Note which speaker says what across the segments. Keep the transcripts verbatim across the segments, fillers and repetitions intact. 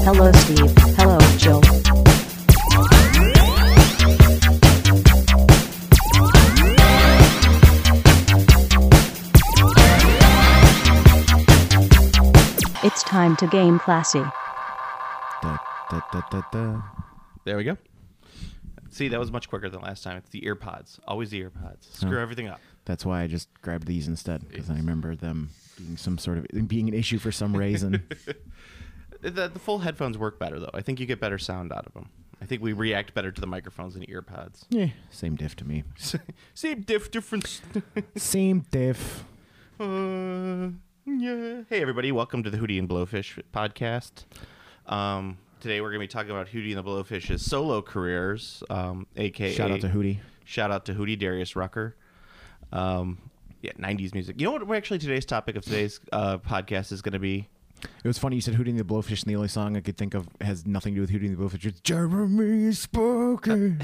Speaker 1: Hello, Steve. Hello, Jill. It's time to game classy.
Speaker 2: Da, da, da, da, da.
Speaker 3: There we go. See, that was much quicker than last time. It's the earpods. Always the earpods. Screw
Speaker 2: Oh.
Speaker 3: everything up.
Speaker 2: That's why I just grabbed these instead, because I remember them being some sort of being an issue for some reason.
Speaker 3: The, the full headphones work better, though. I think you get better sound out of them. I think we react better to the microphones than earpods.
Speaker 2: Yeah, same diff to me.
Speaker 3: Same diff, difference.
Speaker 2: Same diff.
Speaker 3: uh, yeah. Hey, everybody. Welcome to the Hootie and Blowfish podcast. Um, today, we're going to be talking about Hootie and the Blowfish's solo careers, um, a k a.
Speaker 2: Shout out to Hootie.
Speaker 3: Shout out to Hootie, Darius Rucker. Um, yeah, nineties music. You know what? Actually, today's topic of today's uh, podcast is going to be.
Speaker 2: It was funny you said Hootie and the Blowfish, and the only song I could think of has nothing to do with Hootie and the Blowfish. It's Jeremy Spoken.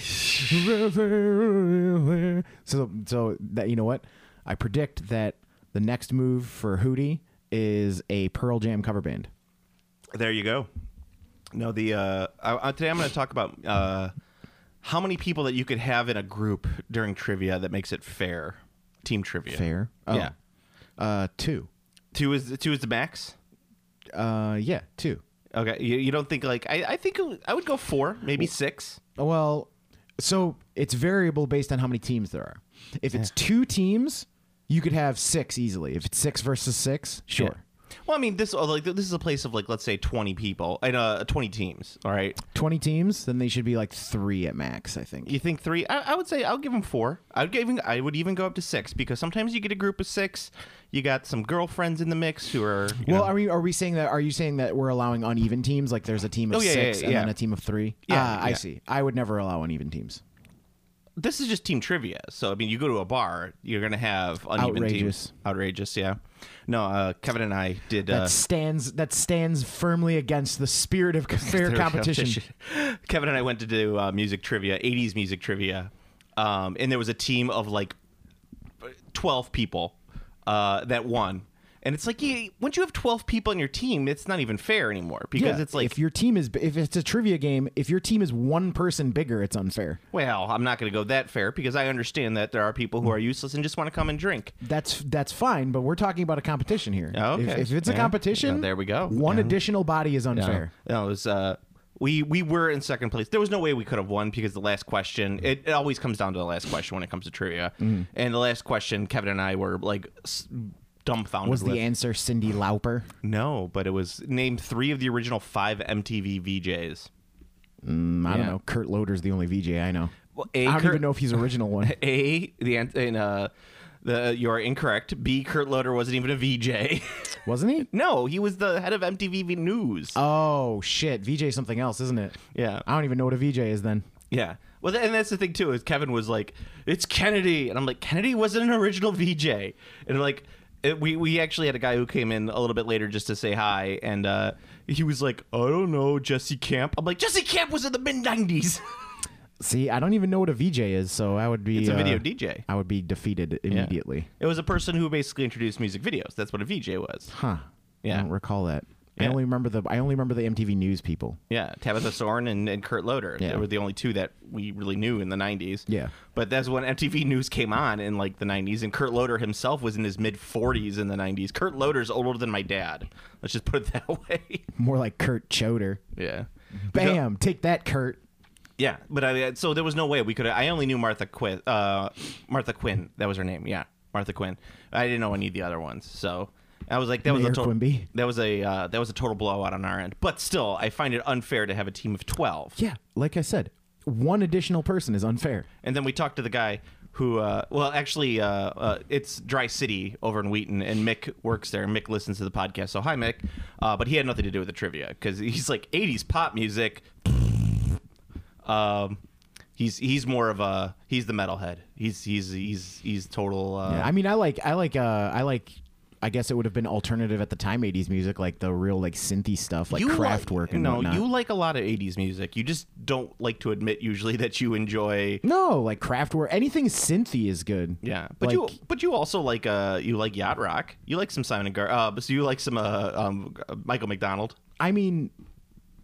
Speaker 2: so, so that you know what? I predict that the next move for Hootie is a Pearl Jam cover band.
Speaker 3: There you go. No, the uh, I, today I'm going to talk about uh, how many people that you could have in a group during trivia that makes it fair. Team trivia.
Speaker 2: Fair? Oh.
Speaker 3: Yeah.
Speaker 2: Uh, two.
Speaker 3: Two is two is the max.
Speaker 2: Uh, yeah, two.
Speaker 3: Okay, you, you don't think like I, I think I would go four, maybe six.
Speaker 2: Well, so it's variable based on how many teams there are. If it's two teams, you could have six easily. If it's six versus six, sure.
Speaker 3: Yeah. Well, I mean, this like this is a place of like let's say twenty people and uh twenty teams. All right,
Speaker 2: twenty teams, then they should be like three at max. I think.
Speaker 3: you think three? I, I would say I'll give them four. I would even I would even go up to six because sometimes you get a group of six. You got some girlfriends in the mix who are. You
Speaker 2: well,
Speaker 3: know,
Speaker 2: are we are we saying that? Are you saying that we're allowing uneven teams? Like there's a team of
Speaker 3: Oh, yeah,
Speaker 2: six
Speaker 3: yeah,
Speaker 2: and
Speaker 3: yeah.
Speaker 2: then a team of three.
Speaker 3: Yeah,
Speaker 2: Ah, I
Speaker 3: yeah.
Speaker 2: see. I would never allow uneven teams.
Speaker 3: this is just team trivia. So I mean, you go to a bar, you're gonna have uneven
Speaker 2: Outrageous.
Speaker 3: teams. Outrageous, yeah. No, uh, Kevin and I did.
Speaker 2: That
Speaker 3: Uh,
Speaker 2: stands that stands firmly against the spirit of fair
Speaker 3: Fair
Speaker 2: competition.
Speaker 3: Kevin and I went to do uh, music trivia, eighties music trivia, um, and there was a team of like twelve people uh, that won. And it's like, yeah, once you have twelve people on your team, it's not even fair anymore because
Speaker 2: Yeah,
Speaker 3: it's like,
Speaker 2: if your team is if it's a trivia game, if your team is one person bigger, it's unfair.
Speaker 3: well, I'm not going to go that fair because I understand that there are people who are useless and just want to come and drink.
Speaker 2: That's that's fine, but we're talking about a competition here.
Speaker 3: Oh, okay.
Speaker 2: If, if it's a
Speaker 3: Yeah.
Speaker 2: competition,
Speaker 3: Well, there we go.
Speaker 2: One
Speaker 3: Yeah.
Speaker 2: additional body is unfair.
Speaker 3: No, it was. Uh, we we were in second place. There was no way we could have won because the last question. It, it always comes down to the last question when it comes to trivia.
Speaker 2: Mm-hmm.
Speaker 3: And the last question, Kevin and I were like s- dumbfounded.
Speaker 2: Was the
Speaker 3: with.
Speaker 2: answer Cindy Lauper?
Speaker 3: No, but it was name three of the original five M T V V Js.
Speaker 2: Mm, I
Speaker 3: Yeah.
Speaker 2: don't know. Kurt Loder's the only V J I know.
Speaker 3: Well, A,
Speaker 2: I don't
Speaker 3: Kurt-
Speaker 2: even know if he's original one.
Speaker 3: A the an- and uh the you are incorrect. B Kurt Loder wasn't even a V J.
Speaker 2: Wasn't he?
Speaker 3: No, he was the head of M T V News.
Speaker 2: Oh shit, V J something else, isn't it?
Speaker 3: yeah.
Speaker 2: I don't even know what a V J is then.
Speaker 3: Yeah. Well, th- and that's the thing too is Kevin was like, "It's Kennedy," and I'm like, "Kennedy wasn't an original V J." And like, it, we we actually had a guy who came in a little bit later just to say hi, and uh, he was like, "I don't know, Jesse Camp." I'm like, "Jesse Camp was in the mid nineties."
Speaker 2: See, I don't even know what a V J is, so I would be
Speaker 3: It's a video
Speaker 2: uh,
Speaker 3: D J.
Speaker 2: I would be defeated
Speaker 3: Yeah.
Speaker 2: immediately.
Speaker 3: It was a person who basically introduced music videos. That's what a V J was.
Speaker 2: Huh.
Speaker 3: Yeah.
Speaker 2: I don't recall that. I
Speaker 3: Yeah.
Speaker 2: only remember the I only remember the M T V News people.
Speaker 3: Yeah, Tabitha Soren and, and Kurt Loder.
Speaker 2: Yeah.
Speaker 3: They were the only two that we really knew in the nineties.
Speaker 2: Yeah.
Speaker 3: But that's when M T V News came on in like the nineties, and Kurt Loder himself was in his mid forties in the nineties. Kurt Loder's older than my dad. Let's just put it that way.
Speaker 2: More like Kurt Choder.
Speaker 3: Yeah.
Speaker 2: Bam, take that, Kurt.
Speaker 3: Yeah, but I, so there was no way we could. I only knew Martha Quinn. Uh, Martha Quinn. That was her name. Yeah, Martha Quinn. I didn't know any of the other ones. So I was like, that was
Speaker 2: Mayor
Speaker 3: a total.
Speaker 2: Quimby.
Speaker 3: That was a uh, that was a total blowout on our end. But still, I find it unfair to have a team of twelve.
Speaker 2: Yeah, like I said, one additional person is unfair.
Speaker 3: And then we talked to the guy who, uh, well, actually, uh, uh, it's Dry City over in Wheaton, and Mick works there. Mick listens to the podcast, so hi, Mick. Uh, but he had nothing to do with the trivia because he's like eighties pop music. Um, he's he's more of a he's the metalhead. He's he's he's he's total. Uh,
Speaker 2: Yeah, I mean, I like I like uh I like. I guess it would have been alternative at the time, eighties music, like the real like synthy stuff, like
Speaker 3: you
Speaker 2: Kraftwerk and
Speaker 3: no,
Speaker 2: whatnot.
Speaker 3: you like a lot of eighties music. You just don't like to admit usually that you enjoy.
Speaker 2: No, like Kraftwerk, anything synthy is good.
Speaker 3: Yeah, but
Speaker 2: Like-
Speaker 3: you but you also like uh you like yacht rock. You like some Simon and Gar. Uh, so you like some uh um Michael McDonald.
Speaker 2: I mean,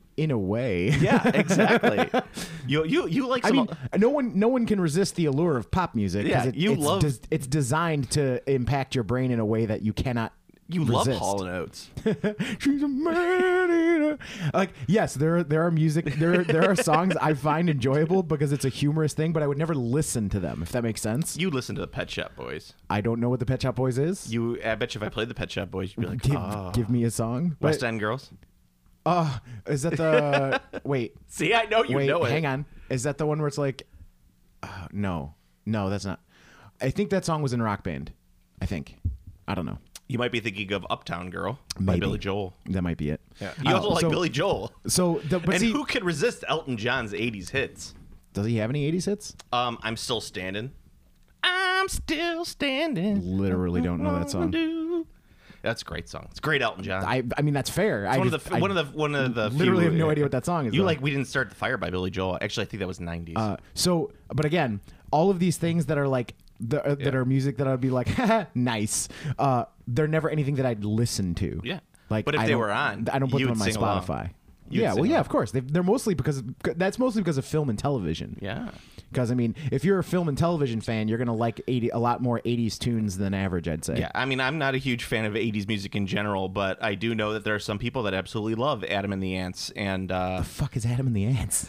Speaker 2: in a way.
Speaker 3: Yeah, exactly. you you you like
Speaker 2: I
Speaker 3: some
Speaker 2: mean, no one no one can resist the allure of pop music. 'cause
Speaker 3: Yeah,
Speaker 2: it,
Speaker 3: you
Speaker 2: it's
Speaker 3: love-
Speaker 2: des- it's designed to impact your brain in a way that you cannot.
Speaker 3: you love
Speaker 2: resist.
Speaker 3: Hall and Oates.
Speaker 2: She's a man eater. Like, yes, there there are music there there are songs I find enjoyable because it's a humorous thing, but I would never listen to them, if that makes sense.
Speaker 3: You listen to the Pet Shop Boys.
Speaker 2: I don't know what the Pet Shop Boys is.
Speaker 3: You, I bet you if I played the Pet Shop Boys, you'd be like,
Speaker 2: give,
Speaker 3: oh.
Speaker 2: give me a song.
Speaker 3: West
Speaker 2: But-
Speaker 3: End Girls.
Speaker 2: Uh, is that the wait?
Speaker 3: See, I know you
Speaker 2: wait,
Speaker 3: know it.
Speaker 2: hang on. Is that the one where it's like, uh, no, no, that's not. I think that song was in Rock Band. I think. I don't know.
Speaker 3: You might be thinking of Uptown Girl by
Speaker 2: Maybe.
Speaker 3: Billy Joel.
Speaker 2: That might be it.
Speaker 3: Yeah. You
Speaker 2: Uh,
Speaker 3: also like
Speaker 2: so,
Speaker 3: Billy Joel.
Speaker 2: So, the, but
Speaker 3: And
Speaker 2: see,
Speaker 3: who could resist Elton John's eighties hits?
Speaker 2: does he have any eighties hits?
Speaker 3: Um, I'm Still Standing. I'm still standing.
Speaker 2: Literally don't know that song.
Speaker 3: Do. That's a great song. It's great Elton John.
Speaker 2: I, I mean, that's fair.
Speaker 3: It's
Speaker 2: I
Speaker 3: one
Speaker 2: just,
Speaker 3: of the
Speaker 2: I
Speaker 3: one of the one of the
Speaker 2: literally
Speaker 3: few-
Speaker 2: have no idea what that song is.
Speaker 3: You
Speaker 2: though.
Speaker 3: like We Didn't Start the Fire by Billy Joel. Actually, I think that was nineties.
Speaker 2: Uh, so, but again, all of these things that are like the, uh, that
Speaker 3: Yeah.
Speaker 2: are music that I'd be like, haha, nice. Uh, they're never anything that I'd listen to.
Speaker 3: Yeah.
Speaker 2: Like,
Speaker 3: But if
Speaker 2: I
Speaker 3: they
Speaker 2: don't-
Speaker 3: were on,
Speaker 2: I don't put
Speaker 3: you
Speaker 2: them on
Speaker 3: would
Speaker 2: my
Speaker 3: sing along.
Speaker 2: Spotify.
Speaker 3: You'd
Speaker 2: Yeah,
Speaker 3: sing
Speaker 2: well, yeah,
Speaker 3: along.
Speaker 2: of course. They, they're mostly because of, that's mostly because of film and television.
Speaker 3: yeah.
Speaker 2: Because I mean, if you're a film and television fan, you're gonna like eighty a lot more eighties tunes than average, I'd say.
Speaker 3: Yeah, I mean, I'm not a huge fan of eighties music in general, but I do know that there are some people that absolutely love Adam and the Ants and uh,
Speaker 2: The fuck is Adam and the Ants?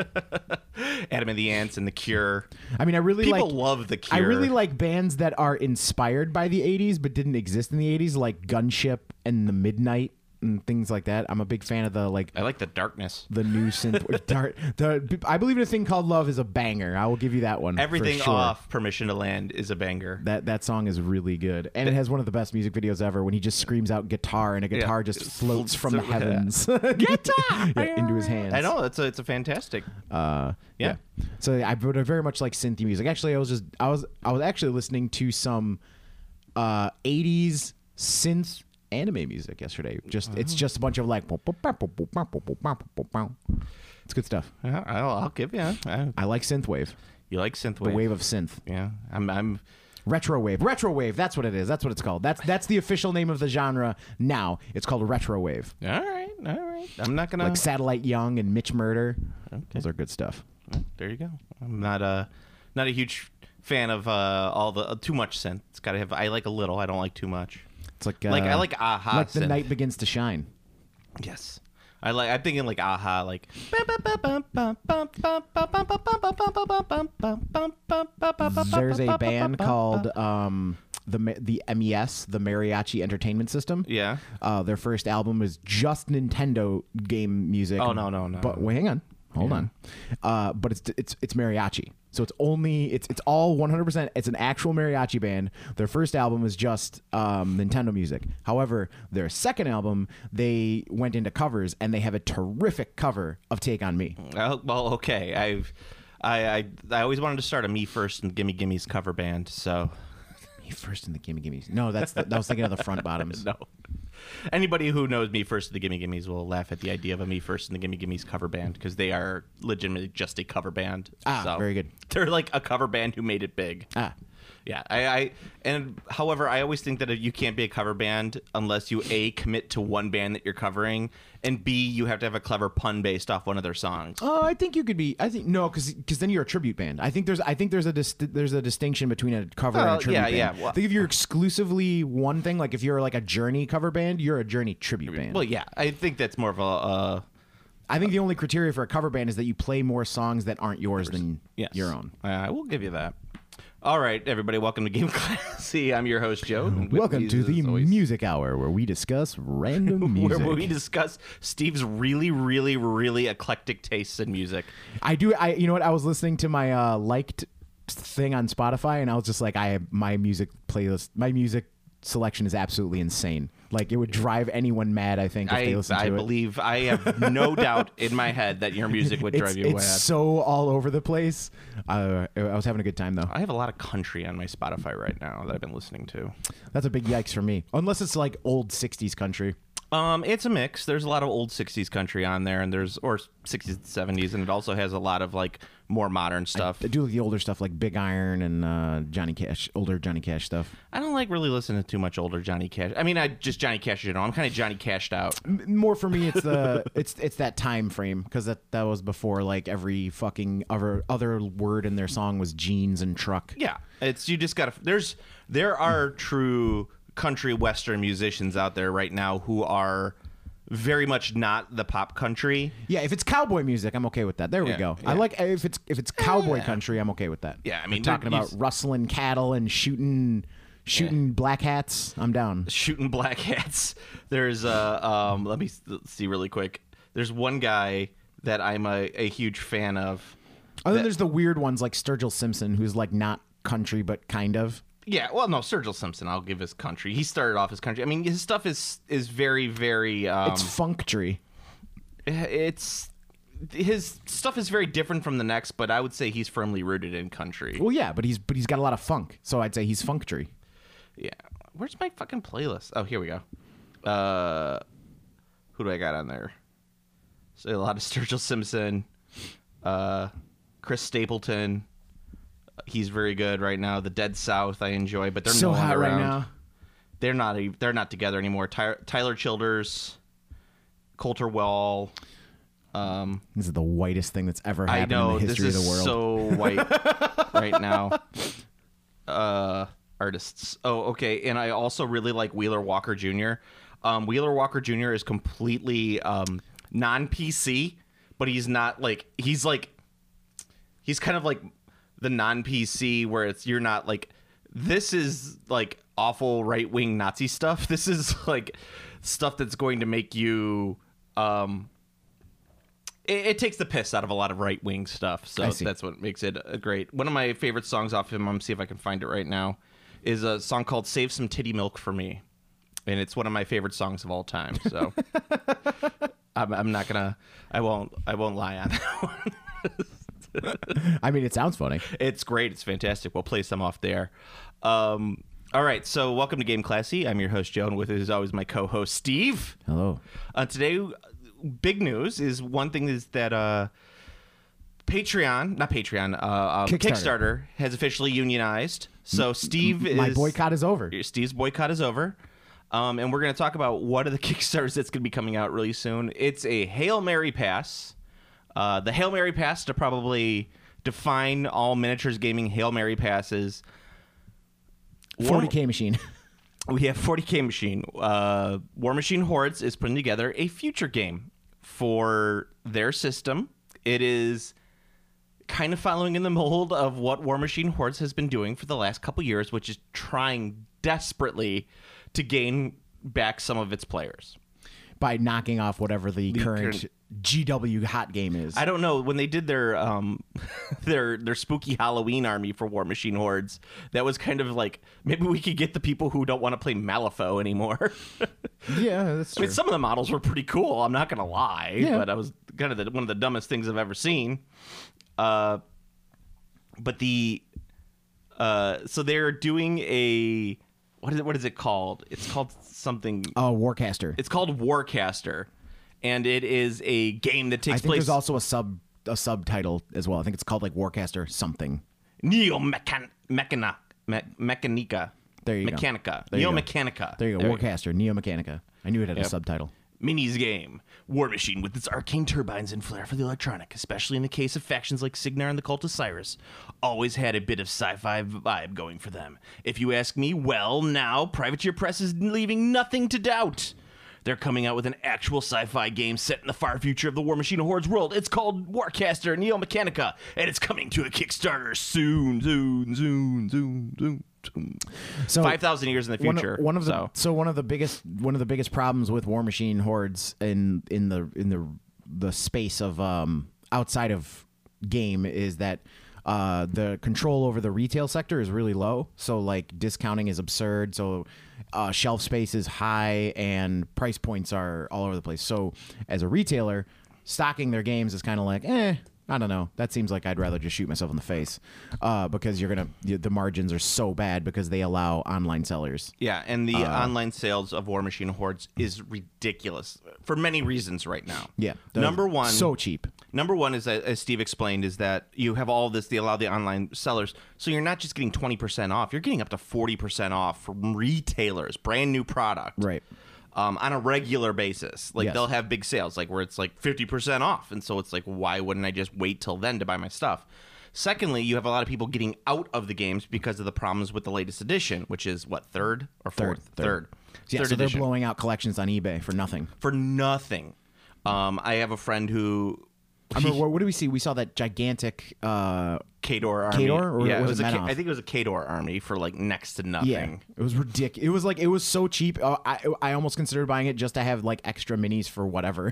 Speaker 3: Adam and the Ants and The Cure.
Speaker 2: I mean, I really
Speaker 3: People
Speaker 2: like.
Speaker 3: love The Cure.
Speaker 2: I really like bands that are inspired by the eighties but didn't exist in the eighties, like Gunship and The Midnight and things like that. I'm a big fan of the like
Speaker 3: I like The Darkness.
Speaker 2: the new synth. Dart, the, I believe in a thing called Love is a banger. I will give you that one. for
Speaker 3: Everything
Speaker 2: sure.
Speaker 3: off Permission to Land is a banger.
Speaker 2: That that song is really good, and it has one of the best music videos ever. When he just screams out guitar, and a guitar just
Speaker 3: It
Speaker 2: floats
Speaker 3: floats
Speaker 2: from the
Speaker 3: through-
Speaker 2: heavens,
Speaker 3: Guitar!
Speaker 2: Yeah, into his hands.
Speaker 3: I know it's a, it's a fantastic.
Speaker 2: Uh,
Speaker 3: Yeah.
Speaker 2: yeah. So I would very much like synthy music. Actually, I was just I was I was actually listening to some uh, eighties synth anime music yesterday. Just it's just a bunch of like it's good stuff.
Speaker 3: Yeah, I'll, I'll give you. I,
Speaker 2: I like synthwave,
Speaker 3: you like synthwave?
Speaker 2: the wave of synth.
Speaker 3: Yeah, I'm. I'm.
Speaker 2: Retro wave, retro wave. That's what it is. That's what it's called. That's that's the official name of the genre now. It's called retro wave.
Speaker 3: All right, all right. I'm not gonna.
Speaker 2: Like Satellite Young and Mitch Murder. Those are good stuff.
Speaker 3: There you go. I'm not a not a huge fan of uh, all the uh, too much synth. It's got to have. I like a little. I don't like too much.
Speaker 2: It's like uh,
Speaker 3: Like I like Aha.
Speaker 2: like the
Speaker 3: synth.
Speaker 2: night begins to shine.
Speaker 3: Yes. I like. I'm thinking like Aha. Like.
Speaker 2: There's a band called um, the Ma- the M E S, the Mariachi Entertainment System.
Speaker 3: Yeah.
Speaker 2: Uh, their first album is just Nintendo game music.
Speaker 3: Oh, no, no, no.
Speaker 2: But wait, hang on, hold on. Uh, but it's it's it's mariachi. So it's only it's it's all one hundred percent. It's an actual mariachi band. Their first album is just um, Nintendo music. However, their second album they went into covers, and they have a terrific cover of "Take on Me."
Speaker 3: Oh, well, okay. I've. I, I I always wanted to start a Me First and Gimme Gimme's cover band. So.
Speaker 2: Me First in the Gimme Gimmes. No, that's the, I was thinking of the Front Bottoms.
Speaker 3: No. Anybody who knows Me First and the Gimme Gimmes will laugh at the idea of a Me First and the Gimme Gimmes cover band because they are legitimately just a cover band.
Speaker 2: Ah,
Speaker 3: So
Speaker 2: very good.
Speaker 3: They're like a cover band who made it big.
Speaker 2: Ah.
Speaker 3: Yeah, I, I and however, I always think that you can't be a cover band unless you A, commit to one band that you're covering, and B, you have to have a clever pun based off one of their songs.
Speaker 2: Oh, I think you could be. I think no, because then you're a tribute band. I think there's. I think there's a dis- there's a distinction between a cover and
Speaker 3: Well,
Speaker 2: a tribute
Speaker 3: yeah,
Speaker 2: band.
Speaker 3: yeah, well-
Speaker 2: I think if you're exclusively one thing, like if you're like a Journey cover band, you're a Journey tribute band.
Speaker 3: Well, yeah, I think that's more of a uh,
Speaker 2: I think the only criteria for a cover band is that you play more songs that aren't yours than
Speaker 3: yes.
Speaker 2: your own.
Speaker 3: I will give you that. All right, everybody, welcome to Game Classy. I'm your host, Joe. and with
Speaker 2: Welcome
Speaker 3: me,
Speaker 2: to
Speaker 3: as
Speaker 2: the
Speaker 3: always,
Speaker 2: Music Hour, where we discuss random music.
Speaker 3: where we discuss Steve's really, really, really eclectic tastes in music.
Speaker 2: I do. I you know what? I was listening to my uh, liked thing on Spotify, and I was just like, I my music playlist, my music selection is absolutely insane. Like it would drive anyone mad. I think if they
Speaker 3: I,
Speaker 2: listen to
Speaker 3: I
Speaker 2: it.
Speaker 3: believe, I have no doubt in my head that your music would drive
Speaker 2: it's,
Speaker 3: you
Speaker 2: it's
Speaker 3: mad.
Speaker 2: so all over the place. Uh, I was having a good time though.
Speaker 3: I have a lot of country on my Spotify right now that I've been listening to.
Speaker 2: That's a big yikes for me. Unless it's like old sixties country.
Speaker 3: Um, it's a mix. There's a lot of old sixties country on there, and there's or sixties and seventies, and it also has a lot of like more modern stuff.
Speaker 2: I do like the older stuff like Big Iron and uh, Johnny Cash, older Johnny Cash stuff.
Speaker 3: I don't like really listening to too much older Johnny Cash. I mean, I just Johnny Cash in general. I'm kind of Johnny Cashed out.
Speaker 2: M- More for me, it's the it's it's that time frame because that that was before like every fucking other other word in their song was jeans and truck.
Speaker 3: Yeah, it's you just gotta. There's there are true country western musicians out there right now who are very much not the pop country.
Speaker 2: Yeah, if it's cowboy music, I'm okay with that. There we
Speaker 3: Yeah,
Speaker 2: go.
Speaker 3: yeah.
Speaker 2: I like if it's if it's cowboy country, I'm okay with that.
Speaker 3: Yeah, I mean,
Speaker 2: We're talking
Speaker 3: there-
Speaker 2: about
Speaker 3: he's-
Speaker 2: rustling cattle and shooting shooting black hats. I'm down.
Speaker 3: Shooting black hats. There's uh um let me s- see really quick. There's one guy that I'm a, a huge fan of.
Speaker 2: Oh, then
Speaker 3: that-
Speaker 2: there's the weird ones like Sturgill Simpson, who's like not country but kind of.
Speaker 3: Yeah, well, no, Sturgill Simpson. I'll give his country. He started off as country. I mean, his stuff is is very, very. Um,
Speaker 2: It's funktree.
Speaker 3: it's his stuff is very different from the next, but I would say he's firmly rooted in country.
Speaker 2: Well, yeah, but he's but he's got a lot of funk, so I'd say he's funktree.
Speaker 3: Yeah, where's my fucking playlist? Oh, here we go. Uh, who do I got on there? So a lot of Sturgill Simpson, uh, Chris Stapleton. He's very good right now. The Dead South I enjoy, but they're
Speaker 2: So
Speaker 3: no longer
Speaker 2: hot right
Speaker 3: around.
Speaker 2: now.
Speaker 3: They're not. e- They're not together anymore. Ty- Tyler Childers, Coulter Wall. Um,
Speaker 2: This is the whitest thing that's ever
Speaker 3: I
Speaker 2: happened
Speaker 3: know
Speaker 2: in the
Speaker 3: this
Speaker 2: history
Speaker 3: is
Speaker 2: of the world.
Speaker 3: so white right now. Uh, artists. Oh, okay. And I also really like Wheeler Walker Junior Um, Wheeler Walker Junior is completely um, non-P C, but he's not like he's like he's kind of like the non-P C where it's you're not like this is like awful right-wing Nazi stuff. This is like stuff that's going to make you um it, it takes the piss out of a lot of right-wing stuff.
Speaker 2: I
Speaker 3: So
Speaker 2: see.
Speaker 3: that's what makes it a great. One of my favorite songs off him, I'm gonna see if I can find it right now, is a song called Save Some Titty Milk for Me. And it's one of my favorite songs of all time. So I'm, I'm not gonna I won't I won't lie on that one.
Speaker 2: I mean, it sounds funny.
Speaker 3: It's great. It's fantastic. We'll play some off there. Um, all right. So welcome to Game Classy. I'm your host, Joe, and with it is always my co-host, Steve.
Speaker 2: Hello.
Speaker 3: Uh, today, big news is one thing is that uh, Patreon, not Patreon, uh, um,
Speaker 2: Kickstarter.
Speaker 3: Kickstarter has officially unionized. So Steve is...
Speaker 2: My boycott is over.
Speaker 3: Steve's boycott is over. Um, and we're going to talk about what are the Kickstarters that's going to be coming out really soon. It's a Hail Mary Pass. Uh, the Hail Mary Pass, to probably define all miniatures gaming Hail Mary passes.
Speaker 2: forty K machine.
Speaker 3: We have forty K Machine. Uh, War Machine Hordes is putting together a future game for their system. It is kind of following in the mold of what War Machine Hordes has been doing for the last couple years, which is trying desperately to gain back some of its players.
Speaker 2: By knocking off whatever the, current,
Speaker 3: current-
Speaker 2: G W hot game is.
Speaker 3: I don't know, when they did their um their their spooky Halloween army for War Machine Hordes, that was kind of like maybe we could get the people who don't want to play Malifaux anymore.
Speaker 2: Yeah, that's
Speaker 3: I
Speaker 2: true.
Speaker 3: mean, some of the models were pretty cool. I'm not gonna lie,
Speaker 2: Yeah.
Speaker 3: but I was kind of the, one of the dumbest things I've ever seen. Uh, but the uh, so they're doing a what is it? What is it called? It's called something.
Speaker 2: Oh, Warcaster.
Speaker 3: It's called Warcaster, and it is a game that
Speaker 2: I
Speaker 3: takes
Speaker 2: think
Speaker 3: place.
Speaker 2: there's also a sub a subtitle as well. I think it's called like Warcaster something.
Speaker 3: Neo Mechan- Mechana Me- Mechanica.
Speaker 2: There you go.
Speaker 3: Mechanica.
Speaker 2: There you
Speaker 3: Neo
Speaker 2: go.
Speaker 3: Mechanica.
Speaker 2: There you go. Warcaster, Neo Mechanica. I knew it had a
Speaker 3: Yep.
Speaker 2: subtitle.
Speaker 3: Minis game. War Machine with its arcane turbines and flair for the electronic, especially in the case of factions like Signar and the Cult of Cyrus, always had a bit of sci-fi vibe going for them. If you ask me, well, now Privateer Press is leaving nothing to doubt. They're coming out with an actual sci-fi game set in the far future of the War Machine Hordes world. It's called Warcaster Neo Mechanica, and it's coming to a Kickstarter soon, soon, soon, soon, soon. soon.
Speaker 2: So
Speaker 3: Five thousand years in the
Speaker 2: one of-
Speaker 3: future.
Speaker 2: One of, the
Speaker 3: so.
Speaker 2: so one of the biggest one of the biggest problems with War Machine Hordes in in the in the the space of um outside of game is that uh the control over the retail sector is really low. So like discounting is absurd. So uh, shelf space is high and price points are all over the place. So as a retailer, stocking their games is kind of like eh. I don't know. That seems like I'd rather just shoot myself in the face, uh, because you're gonna the, the margins are so bad because they allow online sellers.
Speaker 3: Yeah, and the
Speaker 2: Uh,
Speaker 3: online sales of War Machine Hordes is ridiculous for many reasons right now.
Speaker 2: Yeah, they're
Speaker 3: Number one,
Speaker 2: so cheap.
Speaker 3: Number one is that, as Steve explained, is that you have all this. They allow the online sellers, so you're not just getting twenty percent off. You're getting up to forty percent off from retailers, brand new product,
Speaker 2: Right.
Speaker 3: Um, on a regular basis. Like
Speaker 2: Yes.
Speaker 3: they'll have big sales, like where it's like fifty percent off, and so it's like, why wouldn't I just wait till then to buy my stuff? Secondly, you have a lot of people getting out of the games because of the problems with the latest edition, which is what, third or
Speaker 2: Third,
Speaker 3: fourth?
Speaker 2: third. Yeah,
Speaker 3: Third
Speaker 2: so they're
Speaker 3: edition.
Speaker 2: blowing out collections on eBay for nothing.
Speaker 3: For nothing. Um, I have a friend who
Speaker 2: I mean, what, what did we see? We saw that gigantic. Uh,
Speaker 3: Kador army.
Speaker 2: Kador, or
Speaker 3: yeah,
Speaker 2: was
Speaker 3: it was
Speaker 2: it
Speaker 3: a Ka-
Speaker 2: Menoth?
Speaker 3: I think it was a Kador army for like next to nothing.
Speaker 2: yeah, it was ridiculous. It was like it was so cheap. Uh, I I almost considered buying it just to have like extra minis for whatever.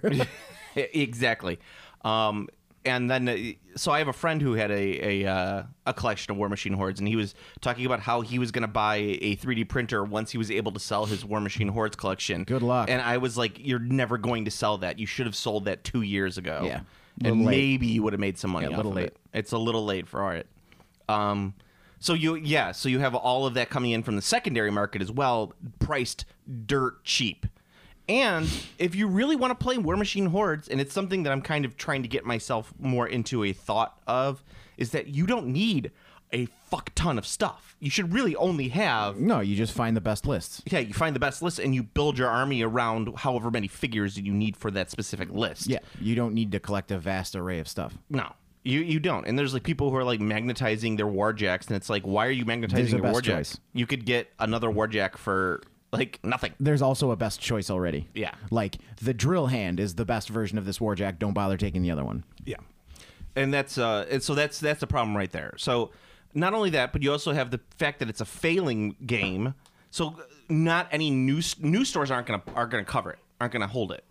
Speaker 3: Exactly. Um, and then, uh, so I have a friend who had a a, uh, a collection of War Machine Hordes, and he was talking about how he was going to buy a three D printer once he was able to sell his War Machine Hordes collection.
Speaker 2: Good luck.
Speaker 3: And I was like, "You're never going to sell that. You should have sold that two years ago.
Speaker 2: Yeah.
Speaker 3: and
Speaker 2: Little late.
Speaker 3: maybe you would have made some money.
Speaker 2: Yeah, a
Speaker 3: off
Speaker 2: little
Speaker 3: of
Speaker 2: late.
Speaker 3: it. It's a little late for it. Um, so you, yeah, so you have all of that coming in from the secondary market as well, priced dirt cheap. And if you really want to play War Machine Hordes, and it's something that I'm kind of trying to get myself more into a thought of, is that you don't need a fuck ton of stuff. You should really only have,
Speaker 2: No, you just find the best lists.
Speaker 3: yeah, you find the best list and you build your army around however many figures you need for that specific list.
Speaker 2: Yeah, you don't need to collect a vast array of stuff.
Speaker 3: No. You you don't. And there's like people who are like magnetizing their warjacks, and it's like, why are you
Speaker 2: There's
Speaker 3: magnetizing
Speaker 2: a
Speaker 3: your
Speaker 2: best
Speaker 3: warjack?
Speaker 2: choice.
Speaker 3: You could get another warjack for like nothing.
Speaker 2: There's also a best choice already.
Speaker 3: Yeah.
Speaker 2: Like the drill hand is the best version of this warjack. Don't bother taking the other one.
Speaker 3: Yeah. And that's uh and so that's that's the problem right there. So not only that, but you also have the fact that it's a failing game. So not any new new stores aren't going to are going to cover it, aren't going to hold it.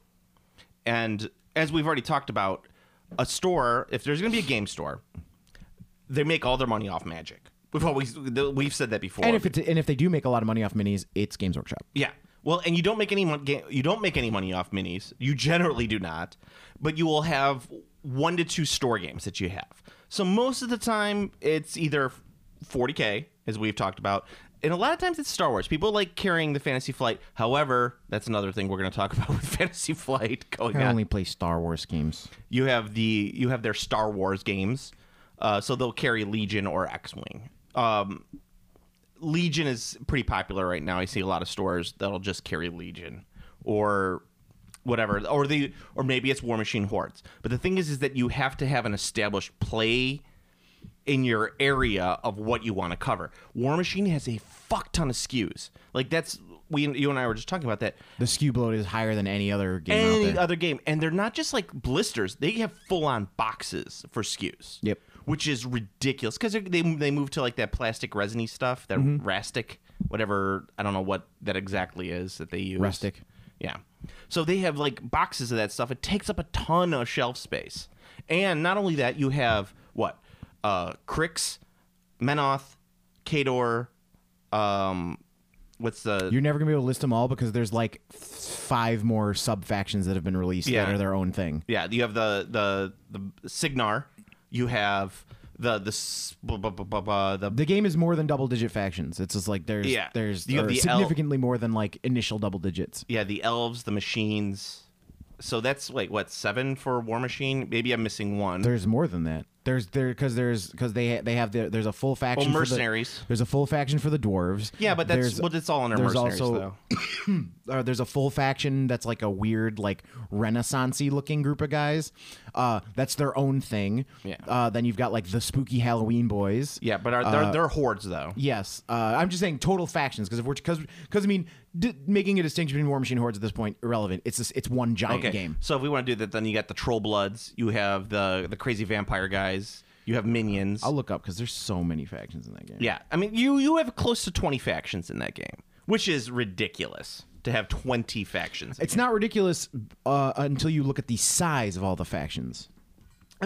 Speaker 3: And as we've already talked about, a store, if there's going to be a game store, they make all their money off Magic. We've always we've said that before.
Speaker 2: And if it's and if they do make a lot of money off minis, it's Games Workshop.
Speaker 3: Yeah. Well, and you don't make any money. You don't make any money off minis. You generally do not, but you will have one to two store games that you have. So most of the time, it's either forty K, as we've talked about, and a lot of times it's Star Wars. People like carrying the Fantasy Flight. However, that's another thing we're going to talk about with Fantasy Flight going
Speaker 2: I
Speaker 3: on.
Speaker 2: only play Star Wars games.
Speaker 3: You have the you have their Star Wars games, uh, so they'll carry Legion or X-wing. Um, Legion is pretty popular right now. I see a lot of stores that'll just carry Legion or whatever, or the or maybe it's War Machine Hordes. But the thing is, is that you have to have an established play in your area of what you want to cover. War Machine has a fuck ton of S K Us. Like that's we you and I were just talking about that.
Speaker 2: The S K U bloat is higher than any other game out
Speaker 3: Any
Speaker 2: there.
Speaker 3: other game, and they're not just like blisters; they have full-on boxes for S K Us.
Speaker 2: Yep.
Speaker 3: Which is ridiculous because they they move to like that plastic resiny stuff, that
Speaker 2: Mm-hmm.
Speaker 3: rastic, whatever. I don't know what that exactly is that they use.
Speaker 2: Rustic.
Speaker 3: Yeah. So they have like boxes of that stuff. It takes up a ton of shelf space, and not only that, you have what uh, Crix, Menoth, Kador. Um, what's the
Speaker 2: You're never gonna be able to list them all because there's like five more sub factions that have been released
Speaker 3: Yeah.
Speaker 2: that are their own thing.
Speaker 3: Yeah, you have the the the Signar. You have the the s- bu- bu- bu- bu- bu- the
Speaker 2: The game is more than double digit factions. It's just like there's
Speaker 3: Yeah.
Speaker 2: there's
Speaker 3: You have
Speaker 2: or
Speaker 3: the L-
Speaker 2: significantly more than like initial double digits.
Speaker 3: yeah the elves, the machines. So that's like what seven for War Machine? Maybe I'm missing one.
Speaker 2: There's more than that. There's there because there's because they they have the, there's a full faction.
Speaker 3: Oh,
Speaker 2: for the-
Speaker 3: mercenaries.
Speaker 2: there's a full faction for the dwarves.
Speaker 3: yeah, but that's
Speaker 2: There's-
Speaker 3: well, it's all under
Speaker 2: there's
Speaker 3: mercenaries
Speaker 2: also-
Speaker 3: though.
Speaker 2: uh, there's a full faction that's like a weird like Renaissance-y looking group of guys. Uh, that's their own thing.
Speaker 3: Yeah.
Speaker 2: Uh, then you've got like the spooky Halloween boys.
Speaker 3: Yeah, but are, they're
Speaker 2: Uh,
Speaker 3: they're hordes though.
Speaker 2: Yes, uh, I'm just saying total factions because if we're because because I mean d- making a distinction between War Machine Hordes at this point irrelevant. It's just, it's one giant
Speaker 3: Okay,
Speaker 2: game.
Speaker 3: so if we want to do that, then you got the Troll Bloods. You have the the crazy vampire guys. You have minions.
Speaker 2: I'll look up because there's so many factions in that game.
Speaker 3: Yeah, I mean you you have close to twenty factions in that game, which is ridiculous to have twenty factions.
Speaker 2: It's not ridiculous uh, until you look at the size of all the factions.
Speaker 3: I mean,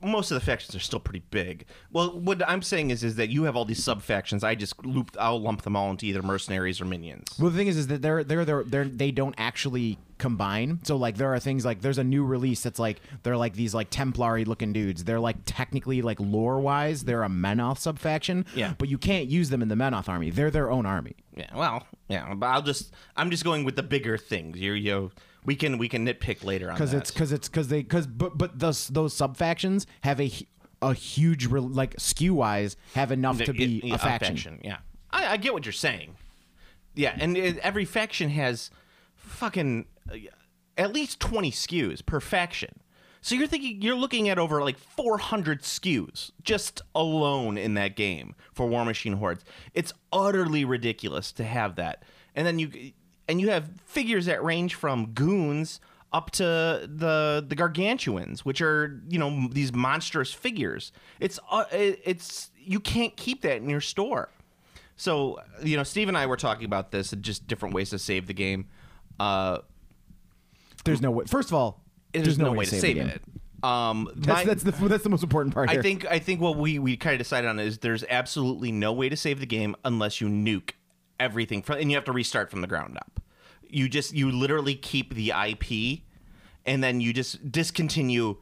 Speaker 3: most of the factions are still pretty big. Well, what I'm saying is is that you have all these sub factions. I just looped. I'll lump them all into either mercenaries or minions.
Speaker 2: Well, the thing is, is that they're they're they're, they're they don't actually combine. So like there are things like there's a new release that's like they're like these like Templari looking dudes. They're like technically like lore wise they're a Menoth sub faction.
Speaker 3: Yeah.
Speaker 2: But you can't use them in the Menoth army. They're their own army.
Speaker 3: Yeah. Well. Yeah. But I'll just. I'm just going with the bigger things. You you. We can we can nitpick later on
Speaker 2: Because
Speaker 3: that.
Speaker 2: it's because it's because they because but but those those sub factions have a hu- a huge re- like skew wise have enough to be
Speaker 3: Yeah,
Speaker 2: a faction.
Speaker 3: Yeah, I, I get what you're saying. Yeah, and it, every faction has fucking uh, at least twenty S K Us per faction. So you're thinking you're looking at over like four hundred S K Us just alone in that game for War Machine Hordes. It's utterly ridiculous to have that, and then you and you have figures that range from goons up to the the gargantuans, which are, you know, these monstrous figures. It's uh, it, it's you can't keep that in your store. So, you know, Steve and I were talking about this and just different ways to save the game. Uh,
Speaker 2: There's no way. First of all,
Speaker 3: there's,
Speaker 2: there's
Speaker 3: no,
Speaker 2: no
Speaker 3: way,
Speaker 2: way
Speaker 3: to
Speaker 2: to
Speaker 3: save
Speaker 2: save
Speaker 3: it. Um,
Speaker 2: That's
Speaker 3: my-
Speaker 2: that's the that's the most important part
Speaker 3: I
Speaker 2: here.
Speaker 3: think I think what we, we kind of decided on is there's absolutely no way to save the game unless you nuke everything from, and you have to restart from the ground up. You just you literally keep the I P, and then you just discontinue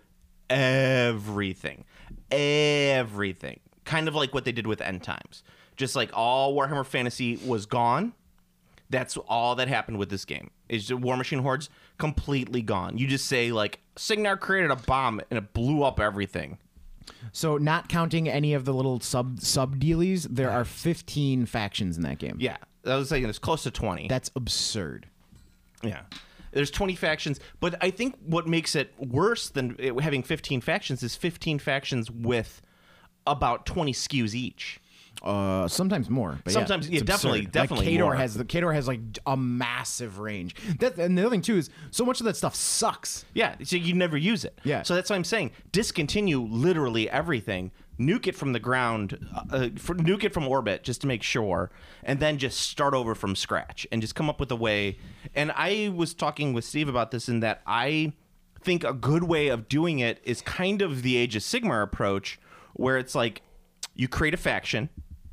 Speaker 3: everything, everything. Kind of like what they did with End Times. Just like all Warhammer Fantasy was gone. That's all that happened with this game. Is the War Machine Hordes completely gone. You just say like Signar created a bomb and it blew up everything.
Speaker 2: So, not counting any of the little sub sub dealies, there are fifteen factions in that game.
Speaker 3: Yeah, I was saying it's close to twenty.
Speaker 2: That's absurd.
Speaker 3: Yeah. There's twenty factions, but I think what makes it worse than it having fifteen factions is fifteen factions with about twenty S K Us each.
Speaker 2: Uh, sometimes more. But
Speaker 3: Sometimes-
Speaker 2: yeah,
Speaker 3: yeah,
Speaker 2: it's
Speaker 3: definitely-
Speaker 2: absurd.
Speaker 3: definitely
Speaker 2: Like Kador
Speaker 3: more.
Speaker 2: has the Kador has like a massive range. That and the other thing too is so much of that stuff sucks.
Speaker 3: Yeah, so you never use it.
Speaker 2: Yeah.
Speaker 3: So that's what I'm saying. Discontinue literally everything. Nuke it from the ground. Uh, for, nuke it from orbit just to make sure, and then just start over from scratch and just come up with a way. And I was talking with Steve about this in that I think a good way of doing it is kind of the Age of Sigmar approach, where it's like you create a faction.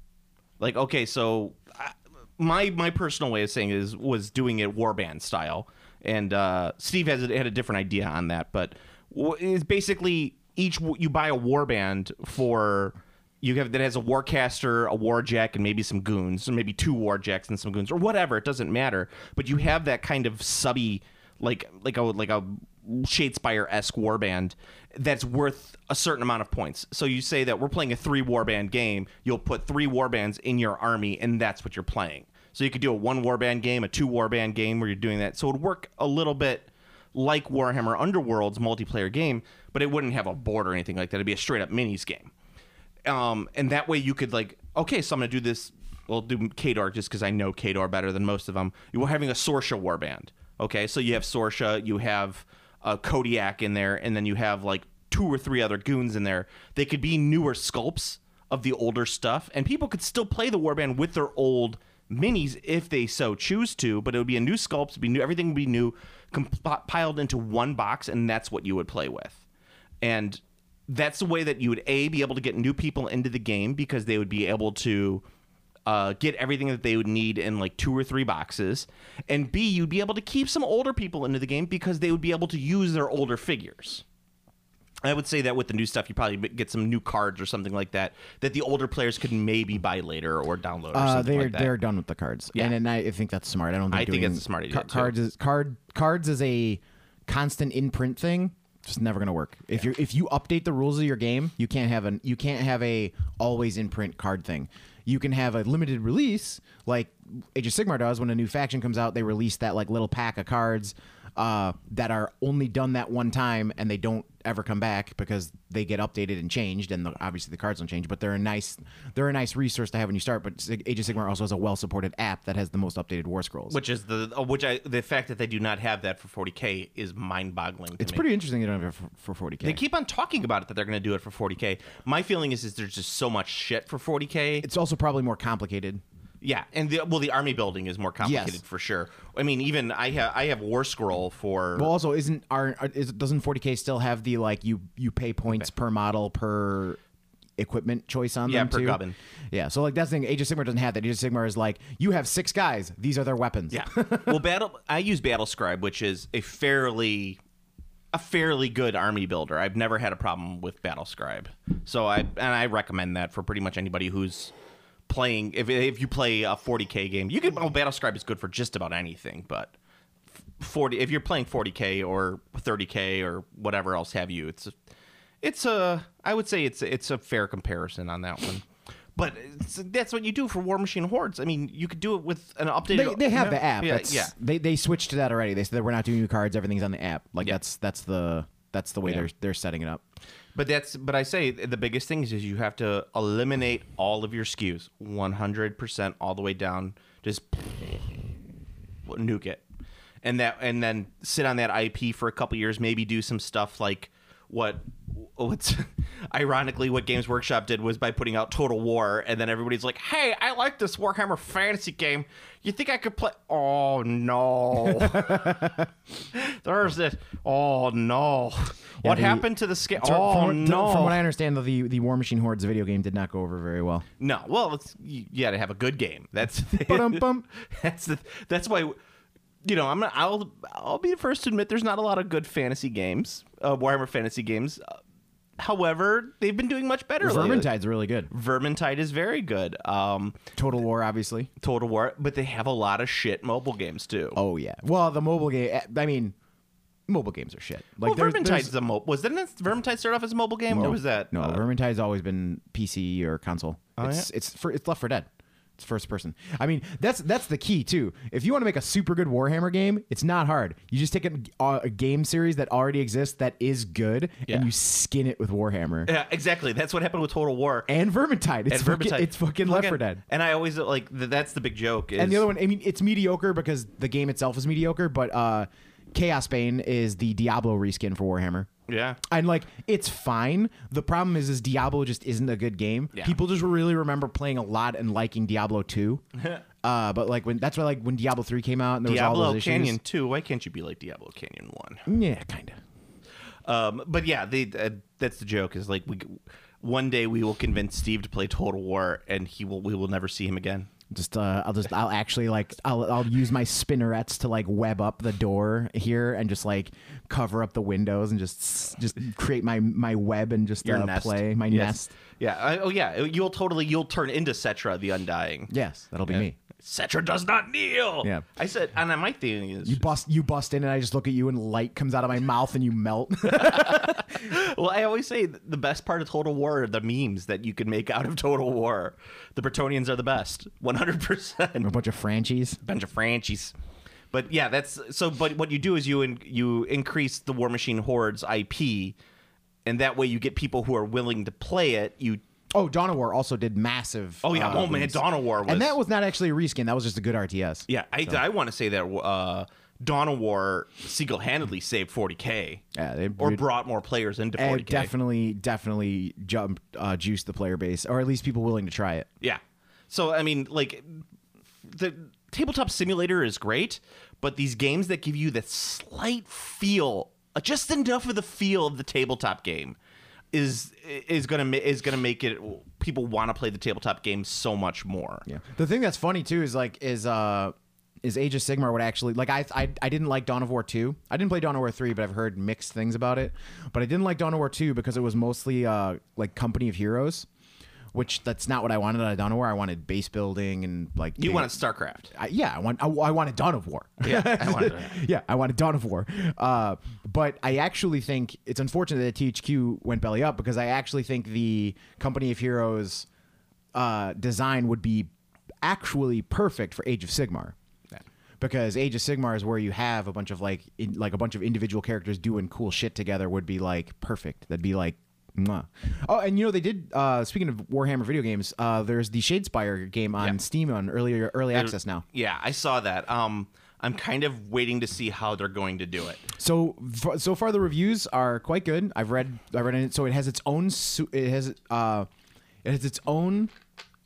Speaker 3: Like, okay, so I, my my personal way of saying it is was doing it warband style, and uh, Steve has a, had a different idea on that, but it's basically each you buy a warband for you have that has a warcaster, a warjack, and maybe some goons, or maybe two warjacks and some goons, or whatever. It doesn't matter, but you have that kind of subby like like a like a Shadespire-esque warband that's worth a certain amount of points. So you say that we're playing a three warband game, you'll put three warbands in your army, and that's what you're playing. So you could do a one warband game, a two warband game where you're doing that. So it would work a little bit like Warhammer Underworld's multiplayer game, but it wouldn't have a board or anything like that. It'd be a straight up minis game. Um, and that way you could like, okay, so I'm going to do this. We'll do Kador just because I know Kador better than most of them. You were having a Sorsha warband. Okay, so you have Sorsha, you have a Kodiak in there, and then you have like two or three other goons in there. They could be newer sculpts of the older stuff, and people could still play the warband with their old minis if they so choose to, but it would be a new sculpt, it'd be new, everything would be new, compiled into one box, and that's what you would play with. And that's the way that you would, A, be able to get new people into the game because they would be able to uh, get everything that they would need in like two or three boxes. And B, you'd be able to keep some older people into the game because they would be able to use their older figures. I would say that with the new stuff, you probably get some new cards or something like that that the older players could maybe buy later or download or
Speaker 2: Uh,
Speaker 3: something
Speaker 2: they're
Speaker 3: like that.
Speaker 2: they're done with the cards.
Speaker 3: Yeah.
Speaker 2: and, and I think that's smart. I don't think
Speaker 3: I think
Speaker 2: doing
Speaker 3: it's a smart idea,
Speaker 2: ca-
Speaker 3: too.
Speaker 2: cards is card cards is a constant imprint thing. Just never gonna work. If you if you update the rules of your game, you can't have an you can't have a always in print card thing. You can have a limited release like Age of Sigmar does. When a new faction comes out, they release that like little pack of cards uh, that are only done that one time, and they don't ever come back because they get updated and changed, and the, obviously the cards don't change. But they're a nice they're a nice resource to have when you start. But Age of Sigmar also has a well supported app that has the most updated War Scrolls.
Speaker 3: Which is the uh, which I the fact that they do not have that for forty K is mind boggling.
Speaker 2: It's pretty interesting they don't have it for, for forty K.
Speaker 3: They keep on talking about it that they're going to do it for forty K. My feeling is, is there's just so much shit for forty K.
Speaker 2: It's also probably more complicated.
Speaker 3: Yeah, and the, well, the army building is more complicated
Speaker 2: Yes.
Speaker 3: for sure. I mean, even I have I have War Scroll for.
Speaker 2: Well, also, isn't our is, doesn't forty K still have the like you you pay points per model per equipment choice on
Speaker 3: Yeah,
Speaker 2: them
Speaker 3: per
Speaker 2: too?
Speaker 3: gubbin.
Speaker 2: Yeah, so like that's the thing. Age of Sigmar doesn't have that. Age of Sigmar is like you have six guys. These are their weapons.
Speaker 3: Yeah. Well, battle. I use Battle Scribe, which is a fairly a fairly good army builder. I've never had a problem with Battle Scribe, so I and I recommend that for pretty much anybody who's playing. If if you play a forty K game, you can. Well, Battle Scribe is good for just about anything, but forty. If you're playing forty K or thirty K or whatever else have you, it's a, it's a. I would say it's it's a fair comparison on that one. But it's, that's what you do for War Machine Hordes. I mean, you could do it with an updated.
Speaker 2: They, they have
Speaker 3: yeah,
Speaker 2: the app.
Speaker 3: Yeah,
Speaker 2: That's-
Speaker 3: yeah.
Speaker 2: They they switched to that already. They said that we're not doing new cards. Everything's on the app. Like
Speaker 3: Yeah.
Speaker 2: that's that's the that's the way
Speaker 3: Yeah.
Speaker 2: they're they're setting it up.
Speaker 3: But that's but I say the biggest thing is, is you have to eliminate all of your S K Us one hundred percent all the way down. Just nuke it. And that and then sit on that I P for a couple years, maybe do some stuff like what what's ironically what Games Workshop did was by putting out Total War, and then everybody's like, "Hey, I like this Warhammer Fantasy game. You think I could play?" Oh no. There's it. Oh no.
Speaker 2: Yeah,
Speaker 3: What
Speaker 2: the-
Speaker 3: happened to the scale?
Speaker 2: From-
Speaker 3: Oh
Speaker 2: from,
Speaker 3: no.
Speaker 2: From what I understand, the the War Machine Hordes video game did not go over very well.
Speaker 3: No, well, it's, you, you got to have a good game. That's
Speaker 2: Ba-dum-bum.
Speaker 3: that's the that's why you know I'm not, I'll I'll be the first to admit there's not a lot of good fantasy games, uh, Warhammer fantasy games. Uh, however, they've been doing much better. lately.
Speaker 2: Vermintide's really good.
Speaker 3: Vermintide is very good. Um,
Speaker 2: Total War, obviously.
Speaker 3: Total War, but they have a lot of shit mobile games too.
Speaker 2: Oh yeah. Well, the mobile game. I mean, mobile games are shit. Like
Speaker 3: well,
Speaker 2: there's-
Speaker 3: Vermintide's
Speaker 2: there's-
Speaker 3: a mobile. Was didn't it, Vermintide start off as a mobile game, or was that
Speaker 2: no?
Speaker 3: uh,
Speaker 2: Vermintide's always been P C or console.
Speaker 3: Oh,
Speaker 2: it's it's for it's Left four Dead. It's first person. I mean, that's that's the key too. If you want to make a super good Warhammer game, it's not hard. You just take a, a game series that already exists that is good,
Speaker 3: Yeah.
Speaker 2: and you skin it with Warhammer
Speaker 3: Yeah, exactly. That's what happened with Total War.
Speaker 2: and Vermintide. It's
Speaker 3: And
Speaker 2: fucking,
Speaker 3: Vermintide.
Speaker 2: it's fucking Left four Dead.
Speaker 3: And I always like th- that's the big joke. Is,
Speaker 2: And the other one, I mean, it's mediocre because the game itself is mediocre, but uh, Chaos Bane is the Diablo reskin for Warhammer.
Speaker 3: yeah.
Speaker 2: And like it's fine. The problem is, is Diablo just isn't a good game.
Speaker 3: Yeah.
Speaker 2: People just really remember playing a lot and liking Diablo two. uh, but like when that's why like when Diablo three came out and there was all
Speaker 3: Diablo
Speaker 2: those
Speaker 3: Canyon
Speaker 2: issues.
Speaker 3: two. Why can't you be like Diablo Canyon one?
Speaker 2: Yeah, kind of.
Speaker 3: Um, but yeah, they, uh, that's the joke. Is like we one day we will convince Steve to play Total War, and he will we will never see him again.
Speaker 2: Just uh, I'll just I'll actually like I'll I'll use my spinnerets to like web up the door here and just like cover up the windows and just just create my my web and just
Speaker 3: Your
Speaker 2: uh,
Speaker 3: nest.
Speaker 2: play my
Speaker 3: Yes.
Speaker 2: nest.
Speaker 3: Yeah. I, oh yeah. You'll totally you'll turn into Cetra the Undying.
Speaker 2: Yes, that'll be
Speaker 3: Yeah.
Speaker 2: me.
Speaker 3: Cetra does not kneel.
Speaker 2: Yeah.
Speaker 3: I said, and my thing is,
Speaker 2: You bust you bust in and I just look at you and light comes out of my mouth and you melt.
Speaker 3: well, I always say th- the best part of Total War are the memes that you can make out of Total War. The Bretonians are the best, one hundred percent.
Speaker 2: A bunch of Franchies.
Speaker 3: Bunch of Franchies. But yeah, that's so. But what you do is you in, you increase the War Machine Hordes I P, and that way you get people who are willing to play it. You
Speaker 2: Oh, Dawn of War also did massive.
Speaker 3: oh yeah,
Speaker 2: uh,
Speaker 3: oh man,
Speaker 2: wins.
Speaker 3: Dawn of War was
Speaker 2: and that was not actually a reskin. That was just a good R T S.
Speaker 3: yeah. I I want to say that uh, Dawn of War single handedly saved forty K.
Speaker 2: Yeah, they
Speaker 3: or
Speaker 2: re-
Speaker 3: brought more players into
Speaker 2: and
Speaker 3: forty K.
Speaker 2: definitely, definitely jumped, uh, juiced the player base, or at least people willing to try it.
Speaker 3: Yeah. So I mean, like the tabletop simulator is great, but these games that give you that slight feel, uh, just enough of the feel of the tabletop game, is is gonna ma- is gonna make it people want to play the tabletop game so much more.
Speaker 2: Yeah. The thing that's funny too is like is uh is Age of Sigmar would actually like I I I didn't like Dawn of War two. I didn't play Dawn of War three, but I've heard mixed things about it. But I didn't like Dawn of War two because it was mostly uh like Company of Heroes, which that's not what I wanted out of Dawn of War. I wanted base building and like
Speaker 3: You
Speaker 2: big-
Speaker 3: wanted StarCraft.
Speaker 2: I, yeah, I want I, I wanted Dawn of War.
Speaker 3: Yeah, I wanted that.
Speaker 2: yeah, I wanted Dawn of War. Uh, but I actually think it's unfortunate that T H Q went belly up because I actually think the Company of Heroes uh, design would be actually perfect for Age of Sigmar.
Speaker 3: Yeah.
Speaker 2: Because Age of Sigmar is where you have a bunch of like in, like a bunch of individual characters doing cool shit together would be like perfect. That'd be like mwah. Oh, and you know they did. Uh, speaking of Warhammer video games, uh, there's the Shadespire game on
Speaker 3: Yeah.
Speaker 2: Steam on early early access now.
Speaker 3: Yeah, I saw that. Um, I'm kind of waiting to see how they're going to do it.
Speaker 2: So f- so far the reviews are quite good. I've read I read it. So it has its own su- it has uh it has its own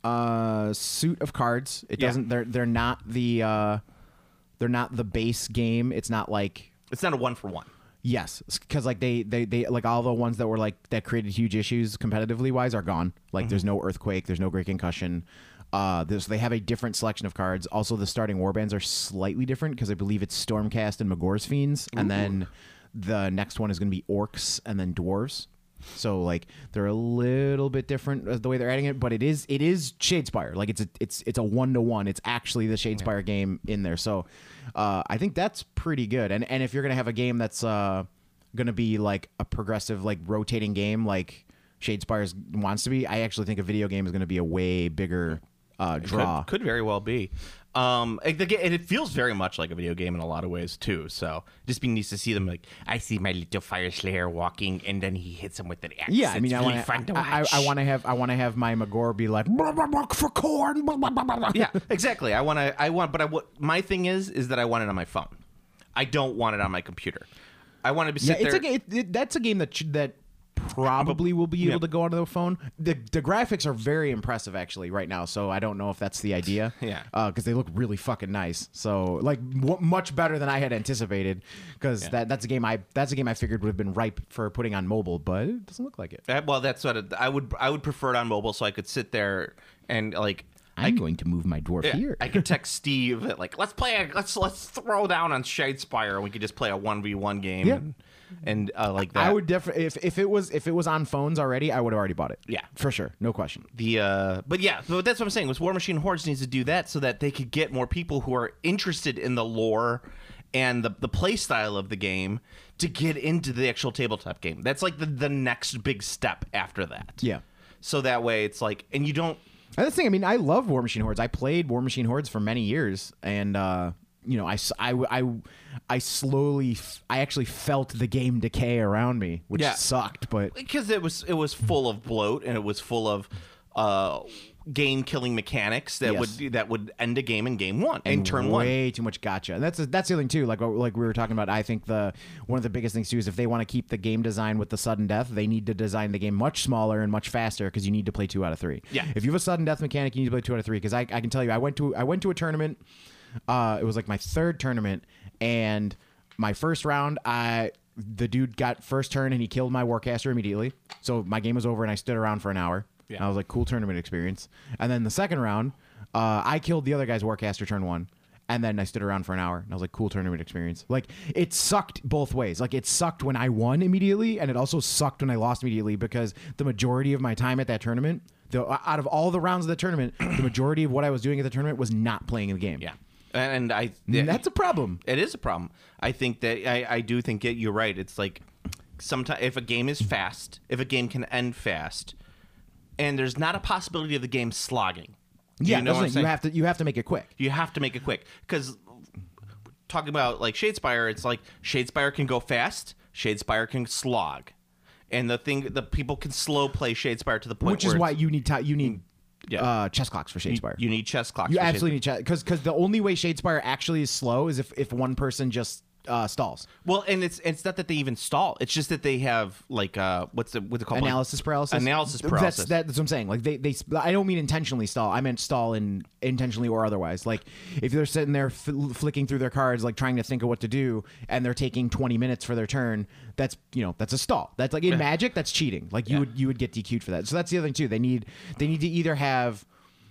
Speaker 2: uh, suit of cards. It
Speaker 3: Yeah.
Speaker 2: doesn't. They're they're not the uh, they're not the base game. It's not like
Speaker 3: It's not a one for one.
Speaker 2: yes, because like they, they they like all the ones that were like that created huge issues competitively wise are gone. Like there's no earthquake. There's no great concussion. Uh, there's, they have a different selection of cards. Also, the starting warbands are slightly different because I believe it's Stormcast and Magor's Fiends, and then the next one is going to be Orcs and then Dwarves. So like they're a little bit different uh, the way they're adding it, but it is it is Shadespire. Like it's a it's it's a one to one. It's actually the Shadespire yeah. game in there. So uh, I think that's pretty good. And and if you're gonna have a game that's uh, gonna be like a progressive like rotating game like Shadespire wants to be, I actually think a video game is gonna be a way bigger uh, draw.
Speaker 3: Could, could very well be. Um, and it feels very much like a video game in a lot of ways too. So just being nice to see them like, I see my little fire slayer walking, and then he hits him with an axe.
Speaker 2: Yeah, I
Speaker 3: it's
Speaker 2: mean,
Speaker 3: really
Speaker 2: I want
Speaker 3: fun to
Speaker 2: I,
Speaker 3: watch.
Speaker 2: I, I want to have I want to have my Magor be like blah, blah, blah, for corn. Blah, blah, blah, blah.
Speaker 3: Yeah, exactly. I want to. I want, but I what my thing is is that I want it on my phone. I don't want it on my computer. I want to be
Speaker 2: Yeah,
Speaker 3: sit
Speaker 2: it's
Speaker 3: there.
Speaker 2: a, it, it, that's a game that sh- that probably will be able
Speaker 3: Yeah.
Speaker 2: to go onto the phone. The the graphics are very impressive actually right now, so I don't know if that's the idea.
Speaker 3: Yeah.
Speaker 2: because they look really fucking nice. So like w- much better than I had anticipated. Because
Speaker 3: Yeah.
Speaker 2: that that's a game I that's a game I figured would have been ripe for putting on mobile, but it doesn't look like it.
Speaker 3: Uh, well, that's what it, I would. I would prefer it on mobile, so I could sit there and like.
Speaker 2: I'm going to move my dwarf
Speaker 3: Yeah,
Speaker 2: here.
Speaker 3: I could text Steve like, let's play a, let's let's throw down on Shadespire, and we could just play a one v one game.
Speaker 2: Yeah.
Speaker 3: and, and uh, like that.
Speaker 2: I would definitely if, if it was if it was on phones already, I would have already bought it.
Speaker 3: Yeah.
Speaker 2: for sure, no question.
Speaker 3: The uh, but yeah, but that's what I'm saying. Was War Machine Hordes needs to do that so that they could get more people who are interested in the lore and the the play style of the game to get into the actual tabletop game. That's like the the next big step after that.
Speaker 2: Yeah.
Speaker 3: So that way it's like, and you don't.
Speaker 2: And that's the thing. I mean, I love War Machine Hordes. I played War Machine Hordes for many years, and uh, you know, I, I, I, I slowly, f- I actually felt the game decay around me, which
Speaker 3: Yeah.
Speaker 2: sucked. But
Speaker 3: Because it was it was full of bloat and it was full of uh, game killing mechanics that
Speaker 2: Yes.
Speaker 3: would that would end a game in game one in turn one.
Speaker 2: way too much gotcha. And that's that's the other thing too. Like like we were talking about. I think the one of the biggest things too is if they want to keep the game design with the sudden death, they need to design the game much smaller and much faster because you need to play two out of three.
Speaker 3: Yeah.
Speaker 2: If you have a sudden death mechanic, you need to play two out of three. Because I, I can tell you, I went to I went to a tournament. Uh, it was like my third tournament, and my first round, I the dude got first turn and he killed my Warcaster immediately. So my game was over and I stood around for an hour.
Speaker 3: Yeah.
Speaker 2: I was like, cool tournament experience. And then the second round, uh, I killed the other guy's Warcaster turn one. And then I stood around for an hour. And I was like, cool tournament experience. Like, it sucked both ways. Like, it sucked when I won immediately. And it also sucked when I lost immediately because the majority of my time at that tournament, the, out of all the rounds of the tournament, the majority of what I was doing at the tournament was not playing the game.
Speaker 3: Yeah. And I
Speaker 2: And that's a problem.
Speaker 3: It is a problem. I think that I, I do think that you're right. It's like sometimes if a game is fast, if a game can end fast, and there's not a possibility of the game slogging. Do
Speaker 2: Yeah,
Speaker 3: you know
Speaker 2: that's
Speaker 3: what I'm
Speaker 2: the thing.
Speaker 3: saying?
Speaker 2: you have to you have to make it quick.
Speaker 3: You have to make it quick because talking about like Shadespire, it's like Shadespire can go fast, Shadespire can slog, and the thing the people can slow play Shadespire to the point
Speaker 2: Which
Speaker 3: where
Speaker 2: is why
Speaker 3: it's-
Speaker 2: you need ti you need
Speaker 3: Yeah.
Speaker 2: uh, chess clocks for Shadespire.
Speaker 3: you need chess clocks.
Speaker 2: You
Speaker 3: for
Speaker 2: absolutely
Speaker 3: Shadespire.
Speaker 2: need chess because because the only way Shadespire actually is slow is if, if one person just uh, stalls.
Speaker 3: Well, and it's it's not that they even stall. It's just that they have like uh what's the what's it called?
Speaker 2: Analysis paralysis.
Speaker 3: Analysis
Speaker 2: That's,
Speaker 3: paralysis.
Speaker 2: that's what I'm saying. Like they, they, I don't mean intentionally stall. I meant stall in intentionally or otherwise. Like if they're sitting there f- flicking through their cards, like trying to think of what to do, and they're taking twenty minutes for their turn. That's you know that's a stall. That's like in Magic. That's cheating. Like you
Speaker 3: Yeah.
Speaker 2: would you would get D Q'd for that. So that's the other thing too. They need they need to either have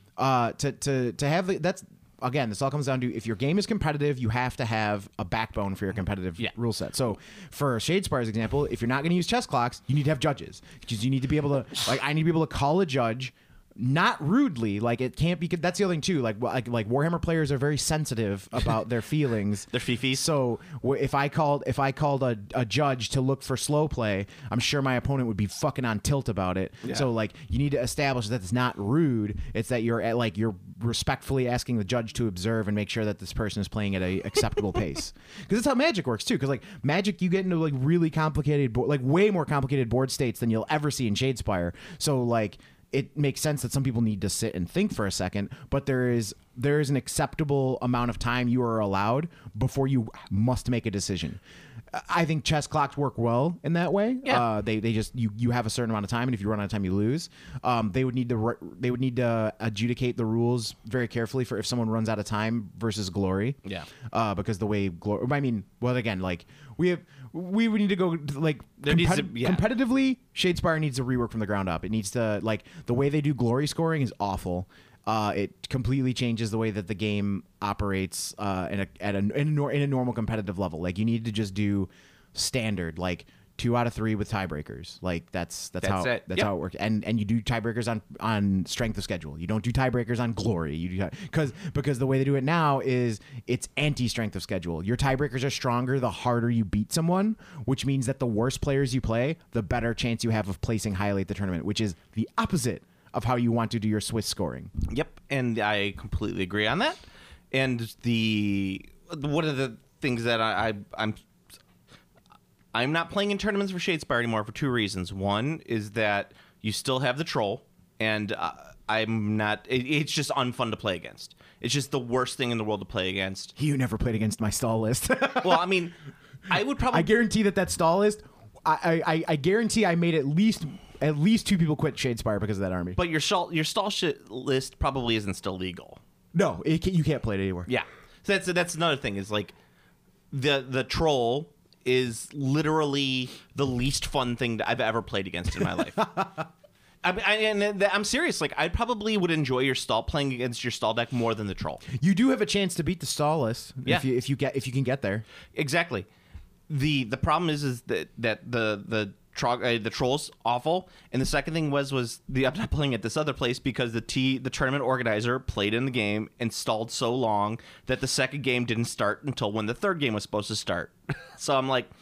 Speaker 2: uh to to to have the, that's. Again, this all comes down to if your game is competitive, you have to have a backbone for your competitive
Speaker 3: Yeah.
Speaker 2: rule set. So, for Shadespire's example, if you're not going to use chess clocks, you need to have judges because you need to be able to, like, I need to be able to call a judge, not rudely. Like, it can't be. That's the other thing too. Like, like, like Warhammer players are very sensitive about their feelings.
Speaker 3: They're fifis.
Speaker 2: So, wh- if I called, if I called a, a judge to look for slow play, I'm sure my opponent would be fucking on tilt about it.
Speaker 3: Yeah.
Speaker 2: So, like, you need to establish that it's not rude. It's that you're at, like you're respectfully asking the judge to observe and make sure that this person is playing at a acceptable pace. Because that's how Magic works too. Because like Magic, you get into like really complicated, bo- like way more complicated board states than you'll ever see in Shadespire. So like it makes sense that some people need to sit and think for a second, but there is there is an acceptable amount of time you are allowed before you must make a decision. I think chess clocks work well in that way.
Speaker 3: Yeah.
Speaker 2: Uh, they they just you, you have a certain amount of time, and if you run out of time, you lose. Um, they would need to re- they would need to adjudicate the rules very carefully for if someone runs out of time versus glory.
Speaker 3: Yeah.
Speaker 2: Uh, because the way glory, I mean, well, again, like we have we would need to go to, like
Speaker 3: There needs
Speaker 2: competi-
Speaker 3: to- yeah.
Speaker 2: competitively. Shadespire needs to rework from the ground up. It needs to like the way they do glory scoring is awful. Uh, it completely changes the way that the game operates uh, in a at a in a, nor- in a normal competitive level. Like you need to just do standard, like two out of three with tiebreakers. Like that's that's,
Speaker 3: That's
Speaker 2: how
Speaker 3: it.
Speaker 2: that's
Speaker 3: Yep.
Speaker 2: how it works. And and you do tiebreakers on on strength of schedule. You don't do tiebreakers on glory. You do because because the way they do it now is it's anti strength of schedule. Your tiebreakers are stronger the harder you beat someone, which means that the worse players you play, the better chance you have of placing highly at the tournament, which is the opposite of how you want to do your Swiss scoring.
Speaker 3: Yep, and I completely agree on that. And the one of the things that I, I I'm I'm not playing in tournaments for Shadespire anymore for two reasons. One is that you still have the troll, and uh, I'm not. It, it's just unfun to play against. It's just the worst thing in the world to play against.
Speaker 2: You never played against my stall list.
Speaker 3: Well, I mean, I would probably.
Speaker 2: I guarantee that that stall list. I, I I guarantee I made at least at least two people quit Shadespire because of that army.
Speaker 3: But your stall your stall shit list probably isn't still legal.
Speaker 2: No, it can, you can't play it anywhere.
Speaker 3: Yeah, so that's that's another thing. Is like the the troll is literally the least fun thing that I've ever played against in my life. I, I, and I'm serious. Like, I probably would enjoy your stall playing against your stall deck more than the troll.
Speaker 2: You do have a chance to beat the stall list
Speaker 3: Yeah.
Speaker 2: if you if you get if you can get there.
Speaker 3: Exactly. the The problem is is that that the the tro- uh, the troll's awful, and the second thing was was the I'm not playing at this other place because the T the tournament organizer played in the game and stalled so long that the second game didn't start until when the third game was supposed to start. So I'm like.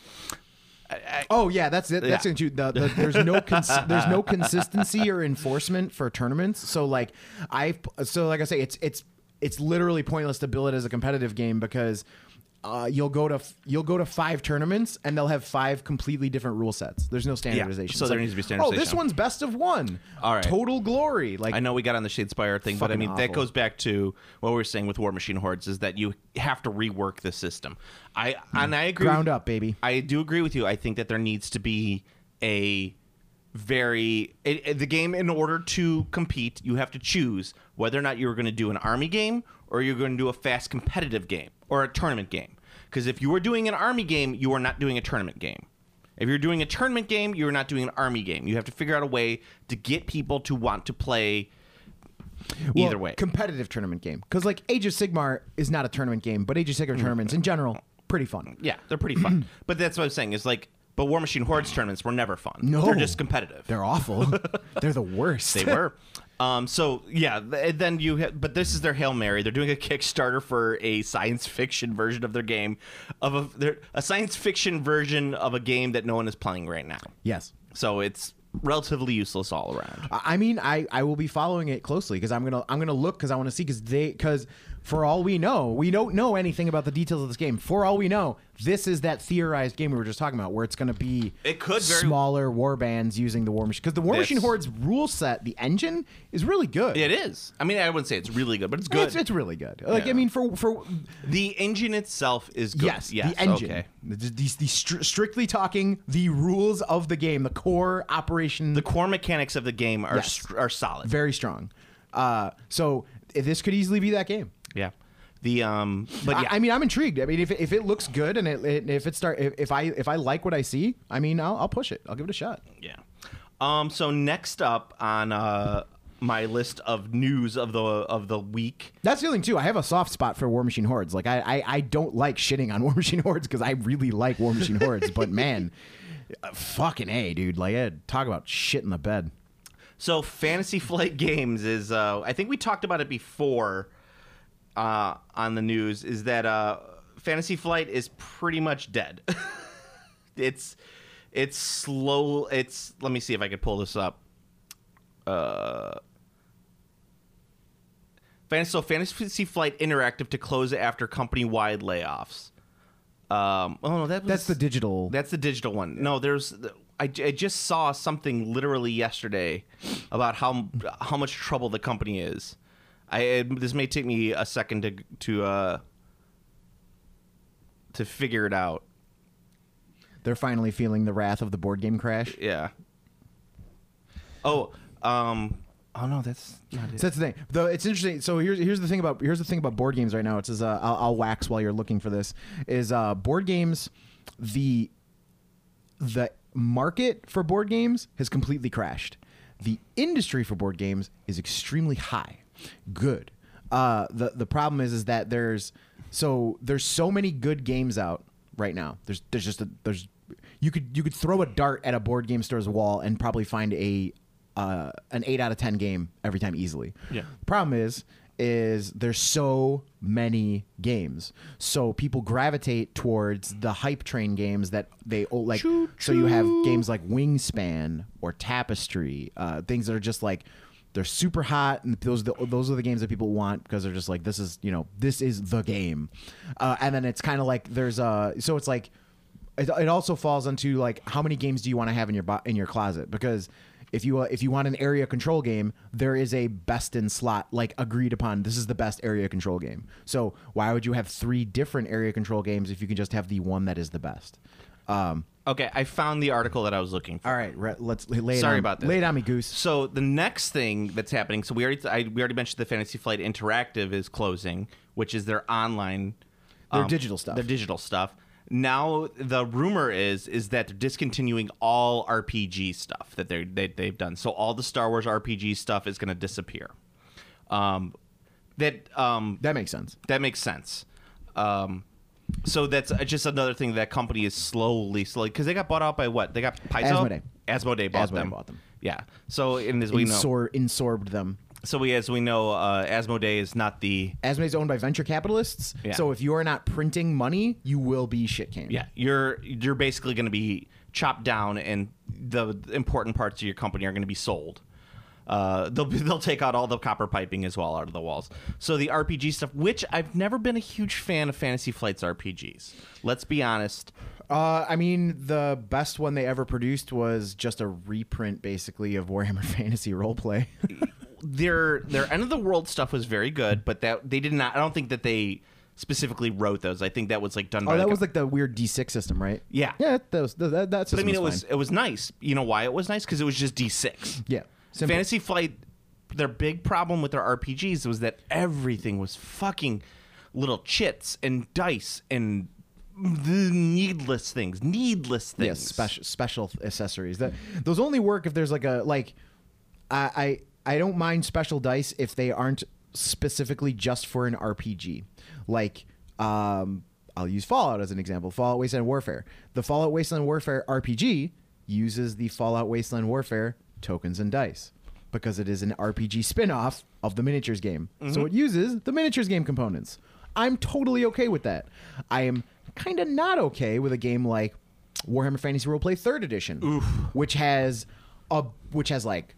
Speaker 2: Oh yeah, that's it. That's
Speaker 3: Yeah.
Speaker 2: into the, the there's no cons- there's no consistency or enforcement for tournaments. So like I so like I say, it's it's it's literally pointless to build it as a competitive game because uh, you'll go to you'll go to five tournaments and they'll have five completely diffent rule sets. There's no standardization.
Speaker 3: so
Speaker 2: It's
Speaker 3: there
Speaker 2: like,
Speaker 3: needs to be
Speaker 2: Oh,
Speaker 3: standardization.
Speaker 2: this one's best of one.
Speaker 3: All right.
Speaker 2: Total glory. Like
Speaker 3: I know we got on the Shadespire thing, but I
Speaker 2: Fucking
Speaker 3: mean that
Speaker 2: awful.
Speaker 3: goes back to what we were saying with War Machine Hordes is that you have to rework the system. I and I agree.
Speaker 2: ground
Speaker 3: with,
Speaker 2: up, baby.
Speaker 3: I do agree with you. I think that there needs to be a very it, it- the game in order to compete. You have to choose whether or not you're going to do an army game or you're going to do a fast competitive game or a tournament game. Because if you are doing an army game, you are not doing a tournament game. If you're doing a tournament game, you're not doing an army game. You have to figure out a way to get people to want to play
Speaker 2: Well,
Speaker 3: either way.
Speaker 2: competitive tournament game because like Age of Sigmar is not a tournament game, but Age of Sigmar tournaments in general pretty fun.
Speaker 3: Yeah, they're pretty fun. But that's what I'm saying is like, but War Machine Hordes tournaments were never fun.
Speaker 2: No.
Speaker 3: They're just competitive.
Speaker 2: They're awful. They're the worst.
Speaker 3: They were. Um, so yeah, th- then you. Ha- but this is their Hail Mary. They're doing a Kickstarter for a science fiction version of their game, of a they're, a science fiction version of a game that no one is playing right now.
Speaker 2: Yes.
Speaker 3: So it's relatively useless all around.
Speaker 2: I I mean, I, I will be following it closely because I'm gonna I'm gonna look because I want to see because they because for all we know we don't know anything about the details of this game. For all we know, this is that theorized game we were just talking about where it's gonna be
Speaker 3: It could very-
Speaker 2: smaller war bands using the War Machine because the War
Speaker 3: This-
Speaker 2: Machine Hordes rule set, the engine is really good.
Speaker 3: It is. I mean, I wouldn't say it's really good, but it's good.
Speaker 2: It's, it's really good. Like
Speaker 3: Yeah.
Speaker 2: I mean, for for
Speaker 3: the engine itself is good.
Speaker 2: yes,
Speaker 3: yes
Speaker 2: the engine.
Speaker 3: Okay.
Speaker 2: The, the, the stri- strictly talking the rules of the game, the core operation.
Speaker 3: The core mechanics of the game are
Speaker 2: Yes.
Speaker 3: are solid.
Speaker 2: very strong. Uh, so if this could easily be that game.
Speaker 3: Yeah. The um, but
Speaker 2: I-
Speaker 3: yeah,
Speaker 2: I, mean, I'm intrigued. I mean, if it, if it looks good and it, it, if it start if, if I if I like what I see, I mean, I'll, I'll push it. I'll give it a shot.
Speaker 3: yeah. Um. So next up on uh my list of news of the of the week.
Speaker 2: That's the thing too. I have a soft spot for War Machine Hordes. Like I I, I don't like shitting on War Machine Hordes because I really like War Machine Hordes. But man, uh, fucking a dude. Like uh, talk about shit in the bed.
Speaker 3: So Fantasy Flight Games is uh I think we talked about it before uh on the news is that uh Fantasy Flight is pretty much dead. it's it's slow it's let me see if I could pull this up. Uh Fantasy, so Fantasy Flight Interactive to close after company-wide layoffs. Um, oh no, that was,
Speaker 2: That's the digital.
Speaker 3: That's the digital one. No, there's. I, I just saw something literally yesterday about how how much trouble the company is. I it, this may take me a second to to uh to figure it out.
Speaker 2: they're finally feeling the wrath of the board game crash.
Speaker 3: Yeah. Oh, um, oh no, that's not it.
Speaker 2: So that's the thing. Though it's interesting. So here's here's the thing about here's the thing about board games right now. It says uh, I'll, I'll wax while you're looking for this. Is uh, board games the the market for board games has completely crashed. The industry for board games is extremely high. Good. Uh, the the problem is is that there's so there's so many good games out right now. There's there's just a, there's you could you could throw a dart at a board game store's wall and probably find a uh, an eight out of ten game every time easily.
Speaker 3: Yeah.
Speaker 2: The problem is is there's so many games, so people gravitate towards the hype train games that they oh, like.
Speaker 3: Choo,
Speaker 2: so you have
Speaker 3: choo.
Speaker 2: games like Wingspan or Tapestry, uh, things that are just like they're super hot, and those are the, those are the games that people want because they're just like this is you know this is the game, uh, and then it's kind of like there's a so it's like it, it also falls into like how many games do you want to have in your bo- in your closet because. If you uh, if you want an area control game, there is a best in slot like agreed upon. This is the best area control game. So why would you have three different area control games if you can just have the one that is the best? Um,
Speaker 3: Okay, I found the article that I was looking for.
Speaker 2: all right, re- let's lay it
Speaker 3: Sorry
Speaker 2: on,
Speaker 3: about this.
Speaker 2: Lay it on me, Goose.
Speaker 3: So the next thing that's happening, so we already I, we already mentioned the Fantasy Flight Interactive is closing, which is their online,
Speaker 2: Their digital stuff.
Speaker 3: Their digital stuff. Now the rumor is is that they're discontinuing all R P G stuff that they they they've done. So all the Star Wars R P G stuff is going to disappear. Um, that um
Speaker 2: That makes sense.
Speaker 3: that makes sense. Um, so that's uh, just another thing that company is slowly, slowly, because they got bought out by what? They got Paizo?
Speaker 2: Asmodee.
Speaker 3: Asmodee bought
Speaker 2: Asmodee
Speaker 3: them.
Speaker 2: bought them.
Speaker 3: Yeah. So in as we know,
Speaker 2: Insor- insorbed them.
Speaker 3: so we as we know, uh, Asmodee is not the
Speaker 2: Asmodee is owned by venture capitalists,
Speaker 3: Yeah.
Speaker 2: so if you are not printing money, you will be shit canned.
Speaker 3: yeah. You're you're basically going to be chopped down, and the important parts of your company are going to be sold. Uh, they'll they'll take out all the copper piping as well out of the walls. So the R P G stuff, which I've never been a huge fan of Fantasy Flight's R P Gs. Let's be honest.
Speaker 2: Uh, I mean, the best one they ever produced was just a reprint, basically, of Warhammer Fantasy Roleplay.
Speaker 3: their their end of the world stuff was very good, but that they did not. I don't think that they specifically wrote those. I think that was like done by
Speaker 2: Oh, that
Speaker 3: like
Speaker 2: was
Speaker 3: a-
Speaker 2: like the weird D six system, right?
Speaker 3: Yeah.
Speaker 2: Yeah, that was, that, that
Speaker 3: But I
Speaker 2: system
Speaker 3: mean, it
Speaker 2: was
Speaker 3: was
Speaker 2: fine.
Speaker 3: it was nice. You know why it was nice? Because it was just D six.
Speaker 2: Yeah. Simple.
Speaker 3: Fantasy Flight, their big problem with their R P Gs was that everything was fucking little chits and dice and the needless things, needless things.
Speaker 2: Yes, special special accessories. That those only work if there's like a like. I I I don't mind special dice if they aren't specifically just for an R P G. Like um, I'll use Fallout as an example. Fallout Wasteland Warfare. The Fallout Wasteland Warfare R P G uses the Fallout Wasteland Warfare tokens and dice because it is an R P G spin-off of the miniatures game. So it uses the miniatures game components. I'm totally okay with that. I am kind of not okay with a game like Warhammer Fantasy Roleplay third Edition, which has a which has like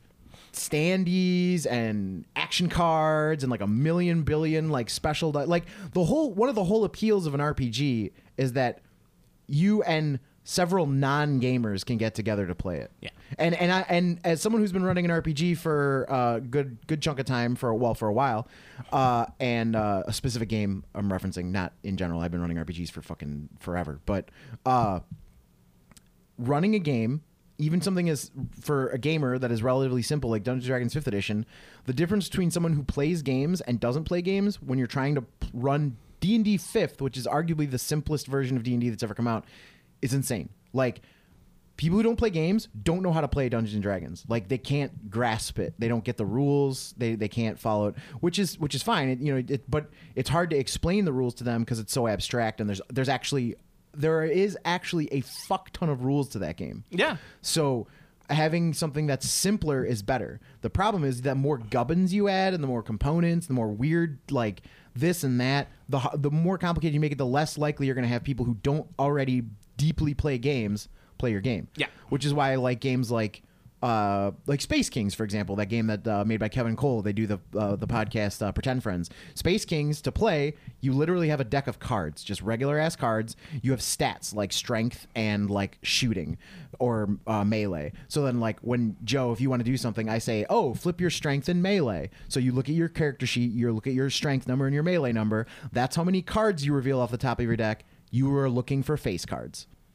Speaker 2: standees and action cards and like a million billion like special di- like the whole one of the whole appeals of an R P G is that you and several non-gamers can get together to play it.
Speaker 3: Yeah.
Speaker 2: And and I and as someone who's been running an R P G for a good good chunk of time for a well for a while, uh, and uh, a specific game I'm referencing, not in general. I've been running R P Gs for fucking forever, but uh, running a game, even something as for a gamer that is relatively simple, like Dungeons and Dragons fifth Edition, the difference between someone who plays games and doesn't play games when you're trying to p- run D and D fifth, which is arguably the simplest version of D and D that's ever come out, is insane. Like, people who don't play games don't know how to play Dungeons and Dragons. Like, they can't grasp it. They don't get the rules. They they can't follow it, which is which is fine. It, you know, it, but it's hard to explain the rules to them because it's so abstract. And there's there's actually there is actually a fuck ton of rules to that game.
Speaker 3: Yeah.
Speaker 2: So having something that's simpler is better. The problem is that more gubbins you add and the more components, the more weird like this and that, the h- the more complicated you make it, the less likely you're going to have people who don't already deeply play games play your game.
Speaker 3: Yeah.
Speaker 2: Which is why I like games like uh, like Space Kings, for example, that game that uh, made by Kevin Cole. They do the uh, the podcast uh, Pretend Friends. Space Kings, to play, you literally have a deck of cards, just regular ass cards. You have stats like strength and like shooting or uh, melee. So then, like when Joe, if you want to do something, I say, "Oh, flip your strength and melee." So you look at your character sheet, you look at your strength number and your melee number. That's how many cards you reveal off the top of your deck. You are looking for face cards.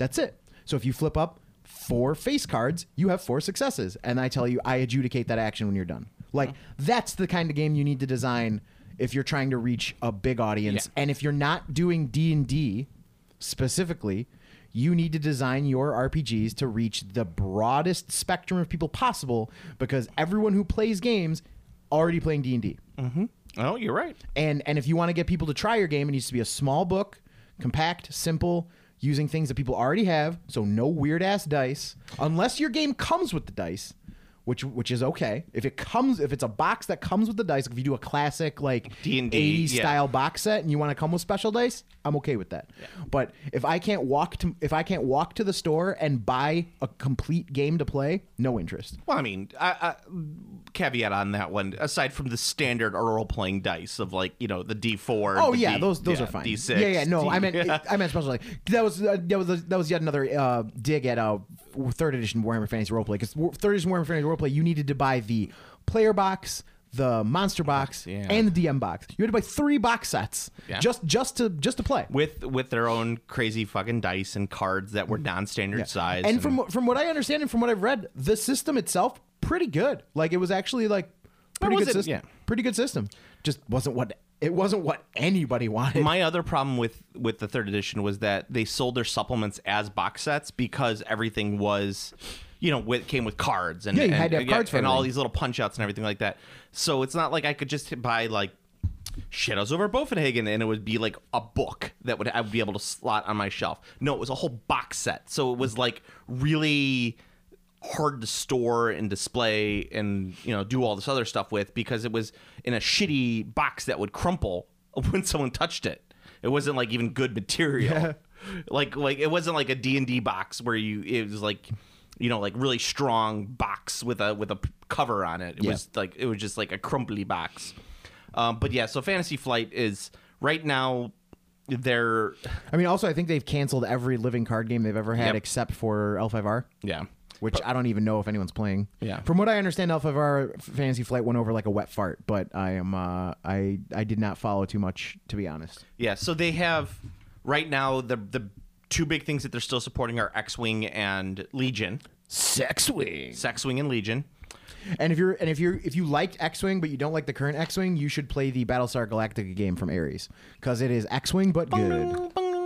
Speaker 2: That's it. So if you flip up four face cards, you have four successes. And I tell you, I adjudicate that action when you're done. Like, that's the kind of game you need to design if you're trying to reach a big audience.
Speaker 3: Yeah.
Speaker 2: And if you're not doing D and D specifically, you need to design your R P Gs to reach the broadest spectrum of people possible, because everyone who plays games already playing D and D.
Speaker 3: Mm-hmm. Oh, you're right.
Speaker 2: And and if you want to get people to try your game, it needs to be a small book, compact, simple, using things that people already have, so no weird ass dice, unless your game comes with the dice, which which is okay. If it comes, if it's a box that comes with the dice, if you do a classic like
Speaker 3: D and D,
Speaker 2: eighties
Speaker 3: yeah.
Speaker 2: style box set and you want to come with special dice, I'm okay with that.
Speaker 3: Yeah.
Speaker 2: But if I can't walk to if I can't walk to the store and buy a complete game to play, no interest.
Speaker 3: Well, I mean, I, I, caveat on that one. Aside from the standard role-playing dice of like you know the D four.
Speaker 2: Oh
Speaker 3: the
Speaker 2: yeah,
Speaker 3: D,
Speaker 2: those those
Speaker 3: yeah,
Speaker 2: are fine.
Speaker 3: D six.
Speaker 2: Yeah, yeah. No,
Speaker 3: D,
Speaker 2: I meant
Speaker 3: yeah.
Speaker 2: I meant special. Like that was uh, that was that was yet another uh, dig at uh, third edition Warhammer Fantasy Roleplay, because third edition Warhammer Fantasy Roleplay you needed to buy the player box, the monster box,
Speaker 3: Yeah.
Speaker 2: and the D M box. You had to buy three box sets
Speaker 3: Yeah.
Speaker 2: just just to just to play.
Speaker 3: with with their own crazy fucking dice and cards that were non-standard size.
Speaker 2: And from from what I understand and from what I've read, the system itself pretty good. Like it was actually like pretty good
Speaker 3: wasn't-
Speaker 2: system.
Speaker 3: yeah.
Speaker 2: Pretty good system. Just wasn't what it wasn't what anybody wanted.
Speaker 3: my other problem with with the third edition was that they sold their supplements as box sets because everything was, you know, with, came with cards and
Speaker 2: Yeah, you
Speaker 3: and,
Speaker 2: had to have
Speaker 3: yeah,
Speaker 2: cards for
Speaker 3: and all
Speaker 2: everything.
Speaker 3: these little punch outs and everything like that. So it's not like I could just buy like Shadows over Bovenhagen and it would be like a book that would I would be able to slot on my shelf. No, it was a whole box set. So it was like really hard to store and display and you know do all this other stuff with, because it was in a shitty box that would crumple when someone touched it. It wasn't like even good material.
Speaker 2: Yeah.
Speaker 3: Like like it wasn't like a D and D box where you it was like you know like really strong box with a with a p- cover on it. It
Speaker 2: Yeah.
Speaker 3: was like it was just like a crumply box. Um, but yeah, so Fantasy Flight is right now they're
Speaker 2: I mean, also I think they've canceled every living card game they've ever had
Speaker 3: Yep.
Speaker 2: except for L five R.
Speaker 3: yeah.
Speaker 2: Which I don't even know if anyone's playing.
Speaker 3: Yeah.
Speaker 2: From what I understand, L five R Fantasy Flight went over like a wet fart, but I am uh, I I did not follow too much, to be honest.
Speaker 3: Yeah, so they have right now the the two big things that they're still supporting are X-Wing and Legion.
Speaker 2: Sex Wing.
Speaker 3: X-Wing and Legion.
Speaker 2: And if you're and if you're if you liked X-Wing but you don't like the current X-Wing, you should play the Battlestar Galactica game from Ares, because it is X-Wing but good.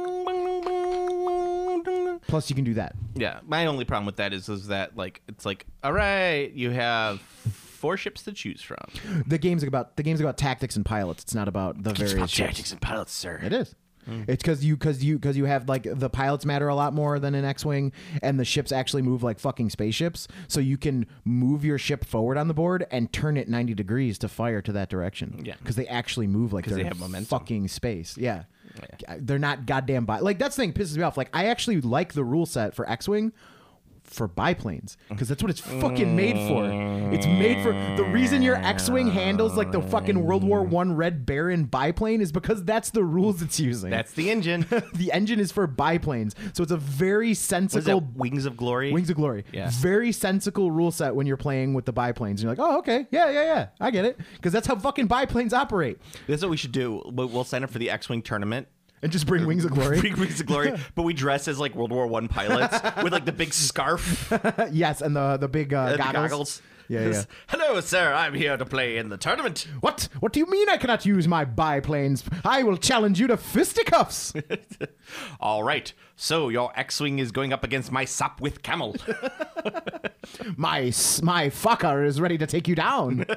Speaker 2: Plus, you can do that.
Speaker 3: Yeah, my only problem with that is is that like it's like all right, you have four ships to choose from.
Speaker 2: The game's about the game's about tactics and pilots. It's not about the various ships.
Speaker 3: tactics and pilots, sir.
Speaker 2: It is. It's because you because you because you have like the pilots matter a lot more than an X-wing, and the ships actually move like fucking spaceships. So you can move your ship forward on the board and turn it ninety degrees to fire to that direction.
Speaker 3: Yeah.
Speaker 2: because they actually move like they're
Speaker 3: they
Speaker 2: in
Speaker 3: have momentum.
Speaker 2: fucking space. Yeah. They're not goddamn bi- like that's the thing that pisses me off. Like I actually like the rule set for X-wing for biplanes, because that's what it's fucking made for. It's made for the reason your X-wing handles like the fucking World War One Red Baron biplane is because that's the rules it's using.
Speaker 3: That's the engine.
Speaker 2: The engine is for biplanes, so it's a very
Speaker 3: What is
Speaker 2: sensical
Speaker 3: that? Wings of Glory.
Speaker 2: Wings of Glory.
Speaker 3: Yeah.
Speaker 2: Very sensical rule set when you're playing with the biplanes. You're like, oh, okay, yeah, yeah, yeah, I get it, because that's how fucking biplanes operate.
Speaker 3: That's what we should do. We'll we'll sign up for the X-Wing tournament.
Speaker 2: And just bring Wings of Glory.
Speaker 3: Bring Wings of Glory, but we dress as like World War One pilots with like the big scarf,
Speaker 2: Yes, and the the big uh,
Speaker 3: uh, the
Speaker 2: goggles.
Speaker 3: goggles.
Speaker 2: Yeah, yeah.
Speaker 3: Hello, sir. I'm here to play in the tournament.
Speaker 2: What? What do you mean I cannot use my biplanes? I will challenge you to fisticuffs.
Speaker 3: All right. So your X-Wing is going up against my Sop with Camel.
Speaker 2: my s- my fucker is ready to take you down.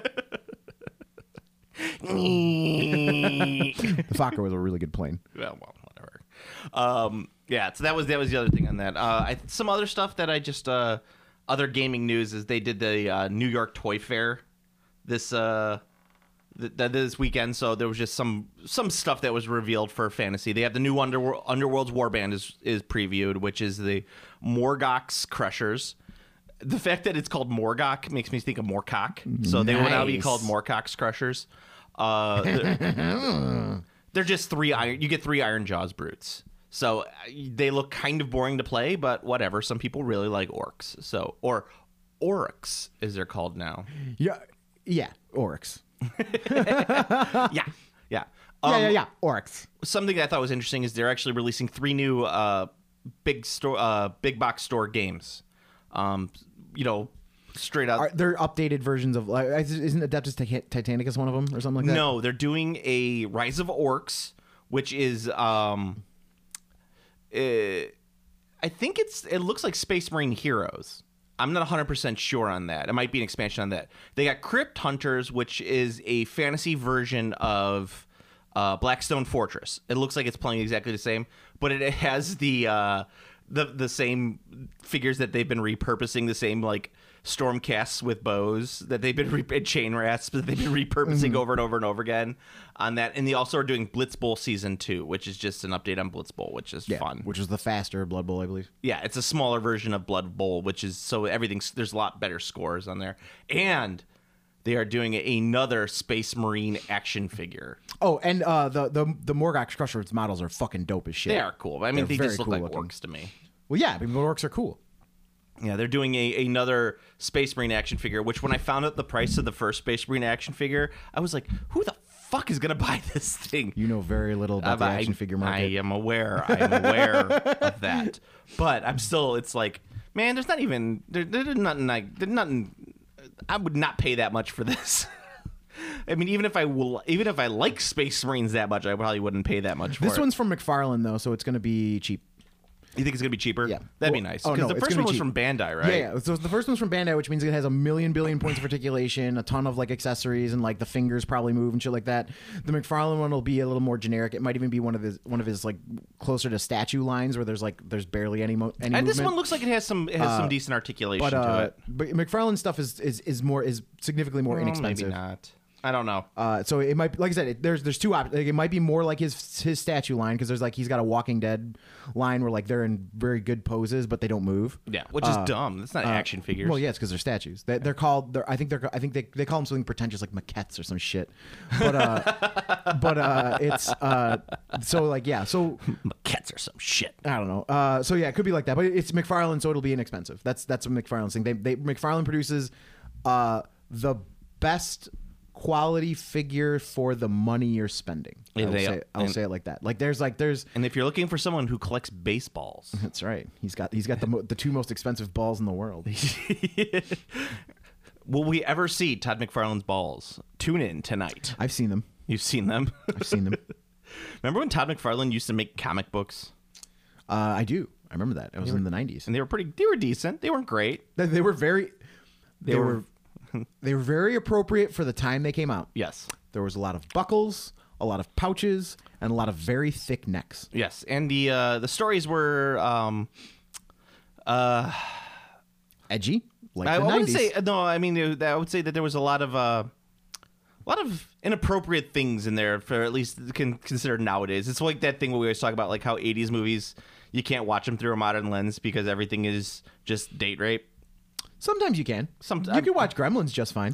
Speaker 2: The Fokker was a really good plane.
Speaker 3: well, well, whatever. Um, yeah, so that was that was the other thing on that. Uh, I, some other stuff that I just uh, other gaming news is they did the uh, New York Toy Fair this uh, th- th- this weekend. So there was just some some stuff that was revealed for fantasy. They have the new Underworld Underworld's Warband is is previewed, which is the Morgox Crushers. The fact that it's called Morgok makes me think of Moorcock. So they will now be
Speaker 2: Nice.
Speaker 3: called Moorcock's Crushers. Uh, they're, they're just three iron. You get three Iron Jaws brutes. So uh, they look kind of boring to play, but whatever. Some people really like orcs. So or orcs, as they're called now.
Speaker 2: Yeah, yeah, Oryx.
Speaker 3: Yeah, yeah, um,
Speaker 2: yeah, yeah, yeah, Oryx.
Speaker 3: Something that I thought was interesting is they're actually releasing three new uh, big store, uh, big box store games. Um, you know, straight up.
Speaker 2: Are there updated versions of like isn't Adeptus Tit- Titanicus one of them or something like that?
Speaker 3: No, they're doing a Rise of Orcs, which is um, uh, I think it's it looks like Space Marine Heroes. I'm not one hundred percent sure on that. It might be an expansion on that. They got Crypt Hunters, which is a fantasy version of uh, Blackstone Fortress. It looks like it's playing exactly the same, but it has the uh, the the same figures that they've been repurposing, the same like Stormcasts with bows that they've been re- chain rasps that they've been repurposing mm-hmm. over and over and over again on that. And they also are doing Blitz Bowl Season two, which is just an update on Blitz Bowl, which is
Speaker 2: yeah,
Speaker 3: fun.
Speaker 2: Which is the faster Blood Bowl, I believe.
Speaker 3: Yeah, it's a smaller version of Blood Bowl, which is so everything's there's a lot better scores on there. And they are doing another Space Marine action figure.
Speaker 2: Oh, and uh, the the the Morgox Crusher models are fucking dope as shit.
Speaker 3: They are cool. I mean,
Speaker 2: They're
Speaker 3: they just look
Speaker 2: cool
Speaker 3: like
Speaker 2: looking.
Speaker 3: orcs to me.
Speaker 2: Well, yeah, I mean, orcs are cool.
Speaker 3: Yeah, they're doing a another Space Marine action figure, which when I found out the price of the first Space Marine action figure, I was like, who the fuck is going to buy this thing?
Speaker 2: You know very little about
Speaker 3: uh,
Speaker 2: the action
Speaker 3: I,
Speaker 2: figure market.
Speaker 3: I am aware. I am aware of that. But I'm still, it's like, man, there's not even, there, there's nothing like, there's nothing, I would not pay that much for this. I mean, even if I will, even if I like Space Marines that much, I probably wouldn't pay that much for
Speaker 2: This
Speaker 3: it.
Speaker 2: one's from McFarlane, though, so it's going to be cheap.
Speaker 3: You think it's going to be cheaper?
Speaker 2: Yeah.
Speaker 3: That'd
Speaker 2: Well,
Speaker 3: be nice.
Speaker 2: oh,
Speaker 3: Because
Speaker 2: no,
Speaker 3: the
Speaker 2: it's
Speaker 3: first
Speaker 2: gonna
Speaker 3: one
Speaker 2: be
Speaker 3: was
Speaker 2: cheap.
Speaker 3: from Bandai, right?
Speaker 2: Yeah, yeah. So the first one's from Bandai, which means it has a million billion points of articulation, a ton of like accessories, and like the fingers probably move and shit like that. The McFarlane one will be a little more generic. It might even be one of his one of his like closer to statue lines where there's like there's barely any mo- any
Speaker 3: And
Speaker 2: movement.
Speaker 3: this one looks like it has some it has some decent articulation
Speaker 2: but
Speaker 3: to
Speaker 2: uh,
Speaker 3: it.
Speaker 2: but McFarlane stuff is is is more is significantly more
Speaker 3: Well,
Speaker 2: inexpensive.
Speaker 3: Maybe not. I don't know.
Speaker 2: Uh, so it might, like I said, it, there's there's two options. Like, it might be more like his his statue line because there's like he's got a Walking Dead line where like they're in very good poses but they don't move.
Speaker 3: Yeah, which is
Speaker 2: Uh,
Speaker 3: dumb. That's not
Speaker 2: uh,
Speaker 3: action figures.
Speaker 2: Well, yeah, it's because they're statues. They, they're called. They're, I think they're. I think they, they call them something pretentious like maquettes or some shit. But uh, but uh, it's uh, so like yeah. So
Speaker 3: Maquettes or some shit.
Speaker 2: I don't know. Uh, so yeah, it could be like that. But it's McFarlane, so it'll be inexpensive. That's that's a McFarlane thing. They they McFarlane produces uh the best quality figure for the money you're spending. I will
Speaker 3: They-
Speaker 2: say, I'll
Speaker 3: and-
Speaker 2: say it like that. Like there's like there's
Speaker 3: And if you're looking for someone who collects baseballs,
Speaker 2: that's right. He's got he's got the mo- the two most expensive balls in the world.
Speaker 3: will we ever see Todd McFarlane's balls? Tune in tonight.
Speaker 2: I've seen them.
Speaker 3: You've seen them.
Speaker 2: I've seen them.
Speaker 3: Remember when Todd McFarlane used to make comic books?
Speaker 2: Uh, I do. I remember that. It was in the nineties.
Speaker 3: And they were pretty. They were decent. They weren't great.
Speaker 2: They, they were very. They,
Speaker 3: They
Speaker 2: were.
Speaker 3: were-
Speaker 2: they were very appropriate for the time they came out.
Speaker 3: Yes.
Speaker 2: There was a lot of buckles, a lot of pouches, and a lot of very thick necks.
Speaker 3: Yes. And the uh, the stories were. Um, uh,
Speaker 2: Edgy, like
Speaker 3: I,
Speaker 2: the
Speaker 3: I wouldn't
Speaker 2: nineties.
Speaker 3: say no. I mean, I would say that there was a lot of uh, a lot of inappropriate things in there for at least con- considered nowadays. It's like that thing where we always talk about like how eighties movies you can't watch them through a modern lens because everything is just date rape.
Speaker 2: Sometimes you can.
Speaker 3: Some-
Speaker 2: you can watch Gremlins just fine.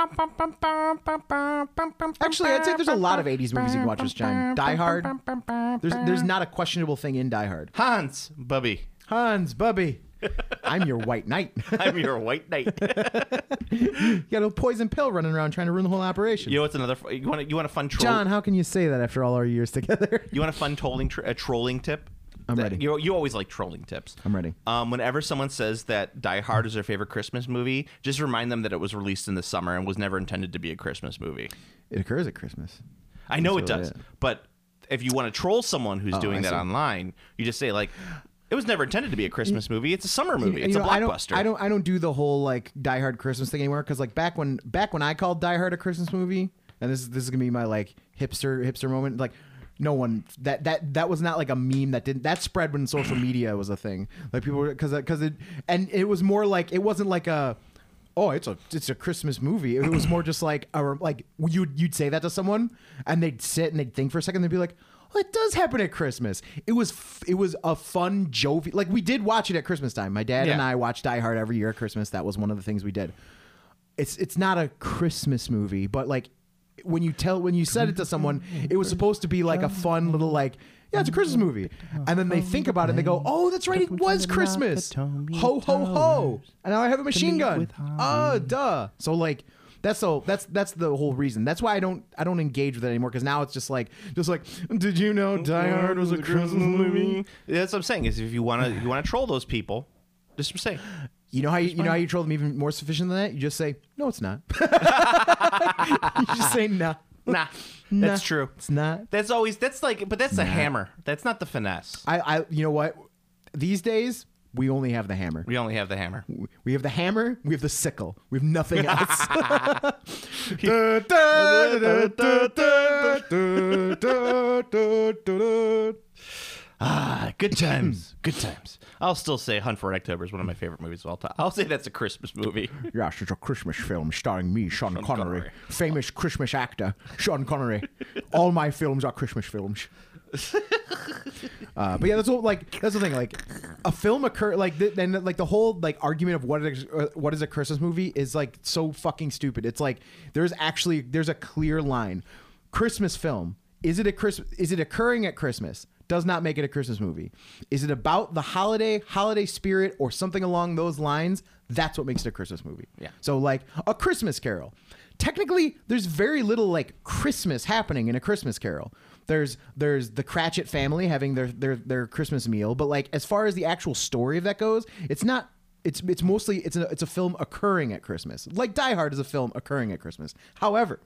Speaker 2: Actually, I'd say there's a lot of eighties movies you can watch just fine. Die Hard. There's there's not a questionable thing in Die Hard.
Speaker 3: Hans, Bubby,
Speaker 2: Hans, Bubby, I'm your white knight.
Speaker 3: I'm your white knight.
Speaker 2: You got a poison pill running around trying to ruin the whole operation.
Speaker 3: You know what's another? You want you want a fun troll?
Speaker 2: John, how can you say that after all our years together?
Speaker 3: You want a fun trolling tr- a trolling tip?
Speaker 2: I'm ready.
Speaker 3: You you always like trolling tips.
Speaker 2: I'm ready.
Speaker 3: Um, whenever someone says that Die Hard is their favorite Christmas movie, just remind them that it was released in the summer and was never intended to be a Christmas movie.
Speaker 2: It occurs at Christmas.
Speaker 3: I know it
Speaker 2: That's
Speaker 3: does,
Speaker 2: really it.
Speaker 3: but if you want to troll someone who's
Speaker 2: Oh,
Speaker 3: doing
Speaker 2: I
Speaker 3: that
Speaker 2: see.
Speaker 3: online, you just say like, "It was never intended to be a Christmas movie. It's a summer movie. It's
Speaker 2: You
Speaker 3: a
Speaker 2: know, I don't,
Speaker 3: blockbuster."
Speaker 2: I don't. I don't do the whole like Die Hard Christmas thing anymore because like back when back when I called Die Hard a Christmas movie, and this is this is gonna be my like hipster hipster moment. Like no one that that that was not like a meme that didn't that spread when social media was a thing. Like people because because it and it was more like it wasn't like a. Oh, it's a it's a Christmas movie. It was more just like a, like you'd you'd say that to someone and they'd sit and they'd think for a second. They'd be like, "Oh, it does happen at Christmas." It was f- it was a fun jovial. Like we did watch it at Christmas time. My dad and
Speaker 3: Yeah.
Speaker 2: I watched Die Hard every year at Christmas. That was one of the things we did. It's it's not a Christmas movie, but like when you tell when you said it to someone, it was supposed to be like a fun little like. Yeah, it's a Christmas movie. And then they think about it and they go, oh, that's right, it was Christmas. Ho, ho, ho. And now I have a machine gun. Oh, duh. So, like, That's so that's that's the whole reason. That's why I don't I don't engage with it anymore because now it's just like just like did you know Die Hard was a Christmas movie?
Speaker 3: That's what I'm saying. Is if you want to you want to troll those people, just say.
Speaker 2: You know how you, you know how you troll them even more sufficient than that? You just say no, it's not. You just say no.
Speaker 3: Nah,
Speaker 2: Nah,
Speaker 3: that's true.
Speaker 2: It's not.
Speaker 3: That's always that's like, but that's the hammer. That's not the finesse.
Speaker 2: I I you know what? These days we only have the hammer.
Speaker 3: We only have the hammer.
Speaker 2: We have the hammer. We have the sickle. We have nothing else.
Speaker 3: Ah, good times. Good times. I'll still say Hunt for Red October is one of my favorite movies of all time. I'll say that's a Christmas movie.
Speaker 2: Yes, it's a Christmas film starring me, Sean,
Speaker 3: Sean
Speaker 2: Connery,
Speaker 3: Connery.
Speaker 2: famous Christmas actor, Sean Connery. All my films are Christmas films. Uh, but yeah, that's all, like that's the thing. Like a film occur like th- then like the whole like argument of what is uh, what is a Christmas movie is like so fucking stupid. It's like there's actually there's a clear line. Christmas film, is it a Christmas? Is it occurring at Christmas? Does not make it a Christmas movie. Is it about the holiday, holiday spirit, or something along those lines? That's what makes it a Christmas movie.
Speaker 3: Yeah.
Speaker 2: So like a Christmas Carol. Technically, there's very little like Christmas happening in A Christmas Carol. There's there's the Cratchit family having their their their Christmas meal, but like as far as the actual story of that goes, it's not. It's it's mostly it's a it's a film occurring at Christmas. Like Die Hard is a film occurring at Christmas. However,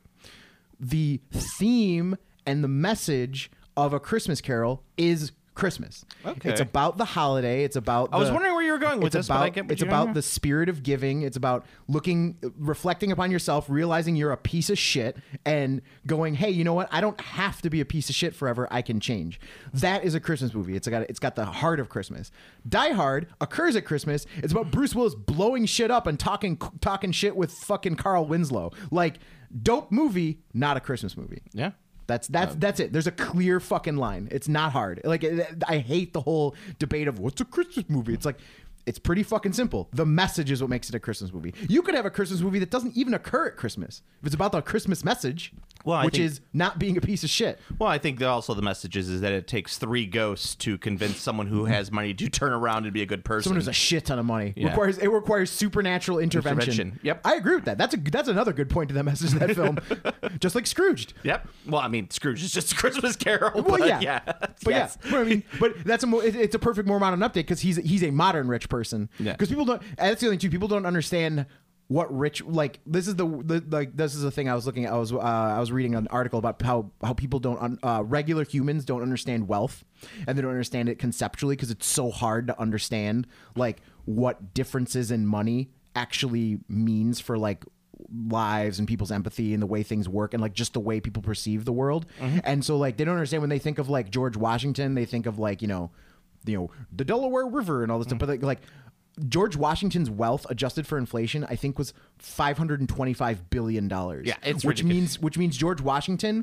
Speaker 2: the theme and the message of A Christmas Carol is Christmas.
Speaker 3: Okay.
Speaker 2: It's about the holiday. It's about.
Speaker 3: I was
Speaker 2: the-
Speaker 3: wondering where you were going with
Speaker 2: it's
Speaker 3: this, but
Speaker 2: about,
Speaker 3: I get what
Speaker 2: It's
Speaker 3: you're
Speaker 2: about
Speaker 3: going
Speaker 2: the spirit of giving. It's about looking, reflecting upon yourself, realizing you're a piece of shit, and going, "Hey, you know what? I don't have to be a piece of shit forever. I can change." That is a Christmas movie. It's got it's got the heart of Christmas. Die Hard occurs at Christmas. It's about Bruce Willis blowing shit up and talking talking shit with fucking Carl Winslow. Like dope movie, not a Christmas movie.
Speaker 3: Yeah.
Speaker 2: That's that's that's it. There's a clear fucking line. It's not hard. Like I hate the whole debate of what's a Christmas movie. It's like it's pretty fucking simple. The message is what makes it a Christmas movie. You could have a Christmas movie that doesn't even occur at Christmas. If it's about the Christmas message,
Speaker 3: Well, I
Speaker 2: which
Speaker 3: think-
Speaker 2: is not being a piece of shit.
Speaker 3: Well, I think that also the message is, is that it takes three ghosts to convince someone who has money to turn around and be a good person.
Speaker 2: Someone who's a shit ton of money
Speaker 3: Yeah.
Speaker 2: requires it requires supernatural intervention.
Speaker 3: Intervention. Yep.
Speaker 2: I agree with that. That's a that's another good point to that message of that film. Just like Scrooged.
Speaker 3: Yep. Well, I mean, Scrooge is just a Christmas Carol.
Speaker 2: Well,
Speaker 3: but
Speaker 2: yeah,
Speaker 3: yeah.
Speaker 2: but
Speaker 3: yes.
Speaker 2: yeah, but I mean, but that's a mo- it, it's a perfect more modern update because he's he's a modern rich person.
Speaker 3: Yeah.
Speaker 2: Because people don't. And that's the other thing too. People don't understand what rich like. This is the, the like this is the thing I was looking at. I was uh, I was reading an article about how how people don't un, uh, regular humans don't understand wealth, and they don't understand it conceptually because it's so hard to understand like what differences in money actually means for like lives and people's empathy and the way things work and like just the way people perceive the world. And so like they don't understand when they think of like George Washington, they think of like, you know, you know, the Delaware River and all this stuff. But like, like George Washington's wealth adjusted for inflation, I think was five hundred twenty-five billion dollars.
Speaker 3: Yeah, it's
Speaker 2: which
Speaker 3: ridiculous.
Speaker 2: means which means George Washington,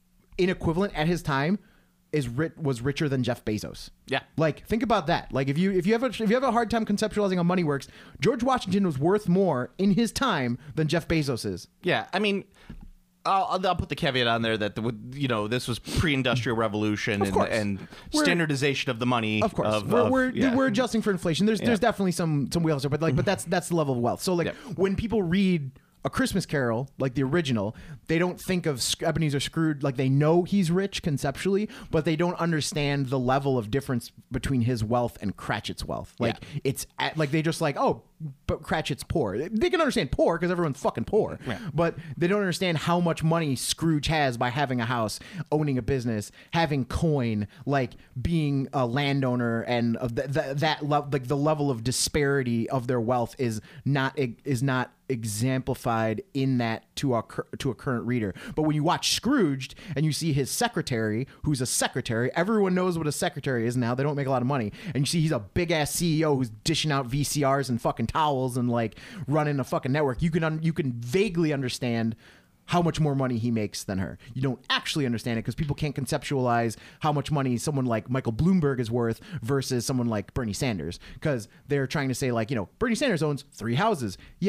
Speaker 2: in equivalent at his time, is ri- was richer than Jeff Bezos.
Speaker 3: Yeah.
Speaker 2: Like think about that. Like if you if you have a if you have a hard time conceptualizing how money works, George Washington was worth more in his time than Jeff Bezos is.
Speaker 3: Yeah. I mean, I'll, I'll I'll put the caveat on there that the, you know this was pre-industrial revolution and,
Speaker 2: course.
Speaker 3: and
Speaker 2: We're-
Speaker 3: standardization of the money.
Speaker 2: Of course,
Speaker 3: of,
Speaker 2: we're
Speaker 3: of-
Speaker 2: we're,
Speaker 3: yeah.
Speaker 2: we're adjusting for inflation. There's there's
Speaker 3: Yeah.
Speaker 2: definitely some some wheels, but like but that's that's the level of wealth. So like
Speaker 3: Yep.
Speaker 2: when people read A Christmas Carol, like the original, they don't think of Sc- Ebenezer Scrooge like they know he's rich conceptually, but they don't understand the level of difference between his wealth and Cratchit's wealth. Like
Speaker 3: Yeah.
Speaker 2: it's at, like they just like oh, but Cratchit's poor. They can understand poor because everyone's fucking poor,
Speaker 3: Yeah.
Speaker 2: but they don't understand how much money Scrooge has by having a house, owning a business, having coin, like being a landowner, and of the, the, that lo- like the level of disparity of their wealth is not is not exemplified in that to a cur- to a current reader. But when you watch Scrooged and you see his secretary, who's a secretary, everyone knows what a secretary is now. They don't make a lot of money, and you see he's a big ass C E O who's dishing out V C Rs and fucking towels and like running a fucking network. You can un- you can vaguely understand how much more money he makes than her. You don't actually understand it because people can't conceptualize how much money someone like Michael Bloomberg is worth versus someone like Bernie Sanders, because they're trying to say like, you know, Bernie Sanders owns three houses. Yeah, yeah, yeah.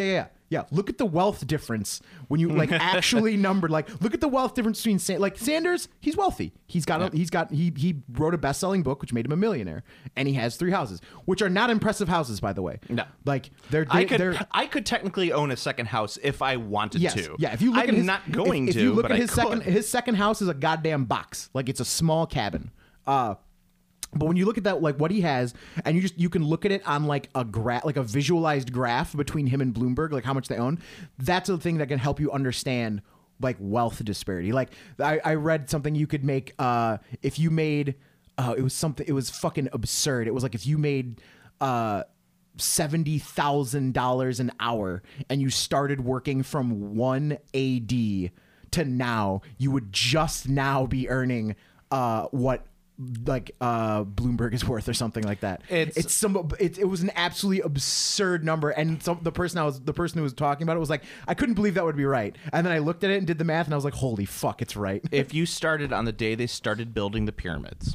Speaker 2: Yeah, look at the wealth difference when you like actually numbered. Like, look at the wealth difference between Sa- like Sanders. He's wealthy. He's got a, he's got he he wrote a best selling book which made him a millionaire, and he has three houses, which are not impressive houses, by the way.
Speaker 3: No,
Speaker 2: like they're, they,
Speaker 3: I could
Speaker 2: they're
Speaker 3: I could technically own a second house if I wanted
Speaker 2: yes,
Speaker 3: to.
Speaker 2: yeah. If you look
Speaker 3: I'm
Speaker 2: at his,
Speaker 3: not going
Speaker 2: if,
Speaker 3: to.
Speaker 2: if you look
Speaker 3: but
Speaker 2: at
Speaker 3: I
Speaker 2: his
Speaker 3: could.
Speaker 2: second his second house is a goddamn box. Like it's a small cabin. Uh. But when you look at that, like what he has, and you just you can look at it on like a graph, like a visualized graph between him and Bloomberg, like how much they own. That's a thing that can help you understand like wealth disparity. Like I, I read something you could make uh, if you made uh, it was something it was fucking absurd. It was like if you made uh, seventy thousand dollars an hour and you started working from one A D to now, you would just now be earning uh, what. Like uh, Bloomberg is worth or something like that.
Speaker 3: It's,
Speaker 2: it's some. It, it was an absolutely absurd number, and some, the person I was the person who was talking about it was like, I couldn't believe that would be right. And then I looked at it and did the math, and I was like, holy fuck, it's right.
Speaker 3: If you started on the day they started building the pyramids,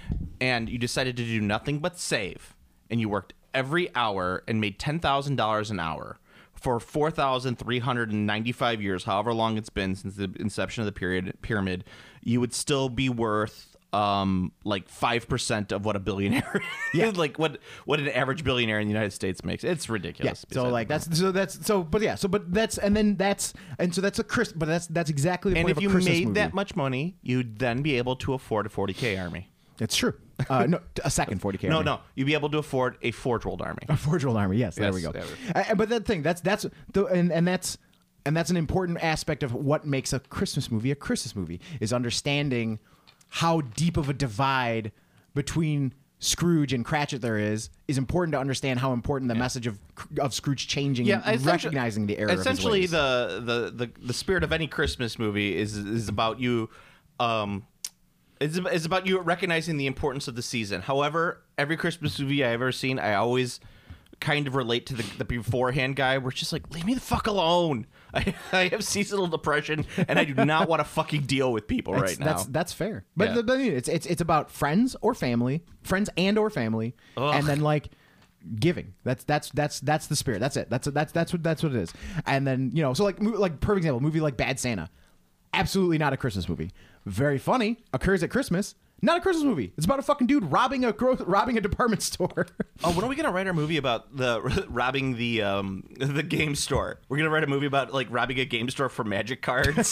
Speaker 3: and you decided to do nothing but save, and you worked every hour and made ten thousand dollars an hour for four thousand three hundred ninety-five years, however long it's been since the inception of the period pyramid, you would still be worth. Um, like five percent of what a billionaire, yeah, like what what an average billionaire in the United States makes. It's ridiculous.
Speaker 2: Yeah. So like that's so that's so but yeah so but that's and then that's and so that's a Chris but that's that's exactly the
Speaker 3: and
Speaker 2: point
Speaker 3: if
Speaker 2: of a
Speaker 3: you
Speaker 2: Christmas
Speaker 3: made
Speaker 2: movie.
Speaker 3: that much money, you'd then be able to afford a forty K army.
Speaker 2: It's true. Uh, no, a second forty K.
Speaker 3: No,
Speaker 2: army.
Speaker 3: no, you'd be able to afford a Forge-World army.
Speaker 2: A Forge-World army. Yes, there
Speaker 3: Yes,
Speaker 2: we go.
Speaker 3: there we
Speaker 2: Uh, but that thing that's that's the and and that's. And that's an important aspect of what makes a Christmas movie a Christmas movie is understanding how deep of a divide between Scrooge and Cratchit there is is important to understand how important the yeah. message of of Scrooge changing
Speaker 3: yeah,
Speaker 2: and recognizing the error
Speaker 3: essentially
Speaker 2: of his ways.
Speaker 3: the, the the the spirit of any Christmas movie is is about you um it's, it's about you recognizing the importance of the season. However, every Christmas movie I've ever seen, I always kind of relate to the, the beforehand guy where it's just like, leave me the fuck alone. I, I have seasonal depression and I do not want to fucking deal with people
Speaker 2: It's-
Speaker 3: right now.
Speaker 2: That's that's fair. But,
Speaker 3: Yeah.
Speaker 2: the, but it's it's it's about friends or family, friends and or family,
Speaker 3: Ugh.
Speaker 2: and then like giving. That's that's that's that's the spirit. That's it. That's that's that's what that's what it is. And then you know, so like mo- like perfect example, movie like Bad Santa, absolutely not a Christmas movie. Very funny, occurs at Christmas. Not a Christmas movie. It's about a fucking dude robbing a gro- robbing a department store.
Speaker 3: Oh, when are we gonna write our movie about the robbing the um the game store? We're gonna write a movie about like robbing a game store for magic cards.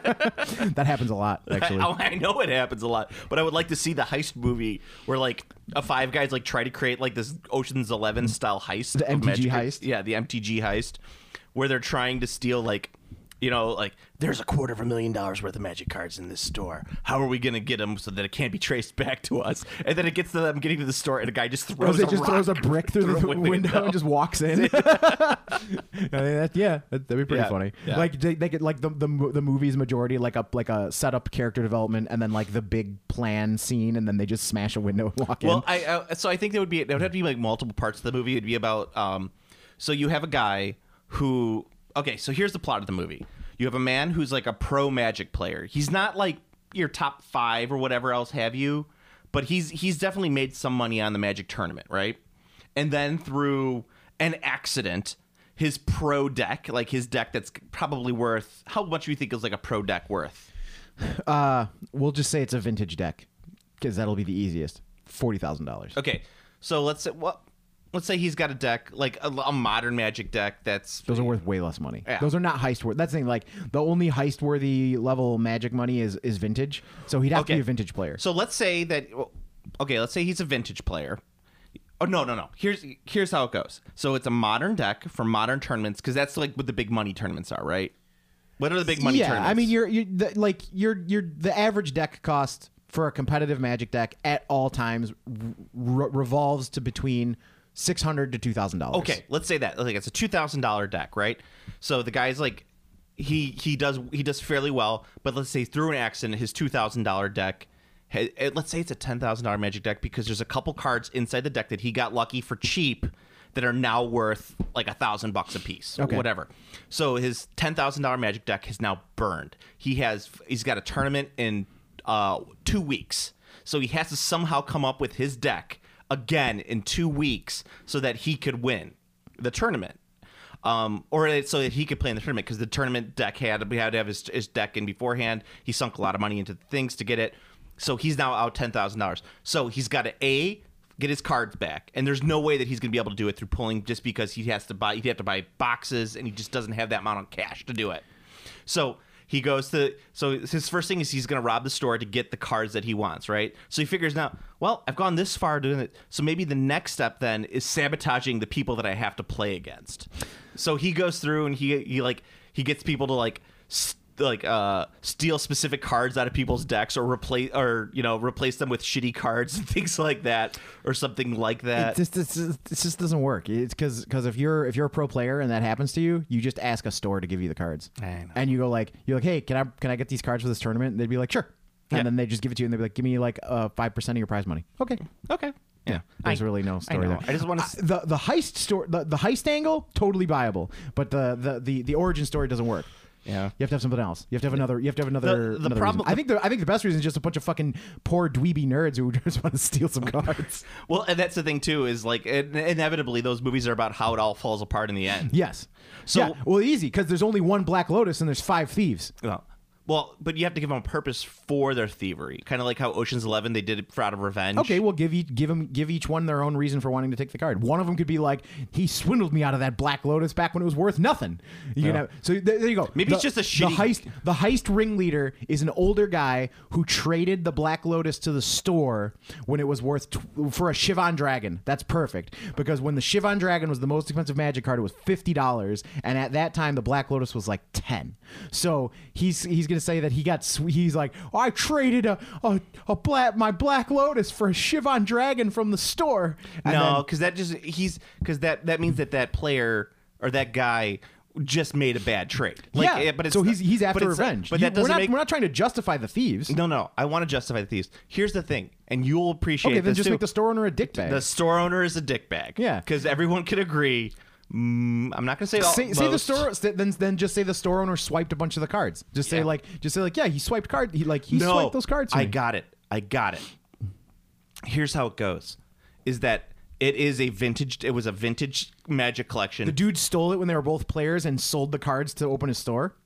Speaker 2: That happens a lot, actually.
Speaker 3: I, I know it happens a lot, but I would like to see the heist movie where like a five guys like try to create like this Ocean's Eleven style heist.
Speaker 2: The
Speaker 3: of
Speaker 2: M T G
Speaker 3: magic-
Speaker 2: heist?
Speaker 3: Yeah, the M T G heist, where they're trying to steal like. You know, like, there's a quarter of a million dollars worth of magic cards in this store. How are we going to get them so that it can't be traced back to us? And then it gets to them getting to the store, and a guy just throws
Speaker 2: It
Speaker 3: a
Speaker 2: just
Speaker 3: rock
Speaker 2: throws a brick through the window,
Speaker 3: window.
Speaker 2: and just walks in. I mean, that, yeah, that, that'd be pretty
Speaker 3: Yeah,
Speaker 2: funny.
Speaker 3: yeah.
Speaker 2: Like they, they get like the, the the movie's majority like a like a setup character development, and then like the big plan scene, and then they just smash a window and walk
Speaker 3: Well,
Speaker 2: in.
Speaker 3: I, I so I think there would be there would have to be like multiple parts of the movie. It'd be about um, so you have a guy who okay, so here's the plot of the movie. You have a man who's like a pro Magic player. He's not like your top five or whatever else have you, but he's he's definitely made some money on the Magic tournament, right? And then through an accident, his pro deck, like his deck that's probably worth how much do you think is like a pro deck worth?
Speaker 2: Uh, we'll just say it's a vintage deck because that'll be the easiest. Forty thousand dollars.
Speaker 3: Okay, so let's say what. Let's say he's got a deck, like a, a modern Magic deck that's...
Speaker 2: Those are worth way less money.
Speaker 3: Yeah.
Speaker 2: Those are not heist worth. That's the thing. Like the only heist worthy level Magic money is is vintage. So he'd have
Speaker 3: Okay.
Speaker 2: to be a vintage player.
Speaker 3: So let's say that... Okay, let's say he's a vintage player. Oh, no, no, no. Here's here's how it goes. So it's a modern deck for modern tournaments, because that's like what the big money tournaments are, right? What are the big money
Speaker 2: yeah,
Speaker 3: tournaments?
Speaker 2: I mean, you're you're the, like you're you're the average deck cost for a competitive Magic deck at all times re- revolves to between six hundred to two thousand dollars.
Speaker 3: Okay, let's say that like it's a two thousand dollar deck, right? So the guy's like he he does he does fairly well, but let's say through an accident, his two thousand dollar deck. Let's say it's a ten thousand dollar Magic deck because there's a couple cards inside the deck that he got lucky for cheap that are now worth like a thousand bucks a piece,
Speaker 2: Okay.
Speaker 3: whatever. So his ten thousand dollar Magic deck has now burned. He has he's got a tournament in uh, two weeks, so he has to somehow come up with his deck again in two weeks so that he could win the tournament. Um, or it, so that he could play in the tournament because the tournament deck had we had to have his, his deck in beforehand. He sunk a lot of money into things to get it, so he's now out ten thousand dollars. So he's got to a get his cards back, and there's no way that he's going to be able to do it through pulling just because he has to buy. He'd have to buy boxes, and he just doesn't have that amount of cash to do it. So he goes to so his first thing is he's going to rob the store to get the cards that he wants, right? So he figures now, well, I've gone this far doing it, so maybe the next step then is sabotaging the people that I have to play against. So he goes through and he he like he gets people to like st- like uh steal specific cards out of people's decks or replace or you know replace them with shitty cards and things like that or something like that.
Speaker 2: It just, it's, it just doesn't work. It's because because if you're if you're a pro player and that happens to you, you just ask a store to give you the cards,
Speaker 3: I know.
Speaker 2: and you go like you're like, hey, can I can I get these cards for this tournament? And they'd be like, sure, and
Speaker 3: Yeah.
Speaker 2: then they just give it to you and they'd be like, give me like uh five percent of your prize money. Okay,
Speaker 3: Okay. Yeah.
Speaker 2: there's
Speaker 3: I-
Speaker 2: really no
Speaker 3: I
Speaker 2: story
Speaker 3: know.
Speaker 2: there.
Speaker 3: I just want
Speaker 2: Uh,
Speaker 3: to
Speaker 2: the the heist story, the, the heist angle, totally viable, but the, the the the origin story doesn't work.
Speaker 3: Yeah.
Speaker 2: You have to have something else. You have to have another. You have to have another.
Speaker 3: The- the
Speaker 2: another
Speaker 3: problem-
Speaker 2: reason. I think the I think the best reason is just a bunch of fucking poor dweeby nerds who just want to steal some cards.
Speaker 3: Well, and that's the thing too is like in- inevitably those movies are about how it all falls apart in the end.
Speaker 2: Yes.
Speaker 3: So-
Speaker 2: yeah. Well, easy because there's only one Black Lotus and there's five thieves.
Speaker 3: Well, well, but you have to give them a purpose for their thievery, kind of like how Ocean's Eleven they did it for out of revenge.
Speaker 2: Okay, well, give each give them give each one their own reason for wanting to take the card. One of them could be like, he swindled me out of that Black Lotus back when it was worth nothing. You
Speaker 3: Yeah.
Speaker 2: can have, so there, there you go.
Speaker 3: Maybe
Speaker 2: The-
Speaker 3: it's just a
Speaker 2: the
Speaker 3: shitty-
Speaker 2: heist. The heist ringleader is an older guy who traded the Black Lotus to the store when it was worth tw- for a Shivan Dragon. That's perfect because when the Shivan Dragon was the most expensive Magic card, it was fifty dollars, and at that time the Black Lotus was like ten. So he's he's gonna say that he got. He's like, oh, I traded a a, a black my Black Lotus for a Shivan Dragon from the store. And
Speaker 3: No,
Speaker 2: then-
Speaker 3: because that just he's because that that means that that player or that guy just made a bad trade. Like,
Speaker 2: yeah,
Speaker 3: but it's
Speaker 2: so he's he's after
Speaker 3: but it's-
Speaker 2: revenge.
Speaker 3: But
Speaker 2: You-
Speaker 3: that doesn't
Speaker 2: we're not
Speaker 3: make
Speaker 2: we're not trying to justify the thieves.
Speaker 3: no no. I want to justify the thieves. Here's the thing, and you'll appreciate
Speaker 2: Okay, then
Speaker 3: this
Speaker 2: just
Speaker 3: too.
Speaker 2: make the store owner a dickbag.
Speaker 3: The store owner is a dickbag.
Speaker 2: Yeah.
Speaker 3: because everyone could agree. Mm, I'm not gonna say all.
Speaker 2: Say, say the
Speaker 3: most.
Speaker 2: store then then just say the store owner swiped a bunch of the cards. Just say
Speaker 3: Yeah.
Speaker 2: like just say like yeah he swiped card he like he
Speaker 3: no,
Speaker 2: swiped those cards. for
Speaker 3: I
Speaker 2: me.
Speaker 3: got it. I got it. Here's how it goes: is that it is a vintage. It was a vintage Magic collection.
Speaker 2: The dude stole it when they were both players and sold the cards to open his store.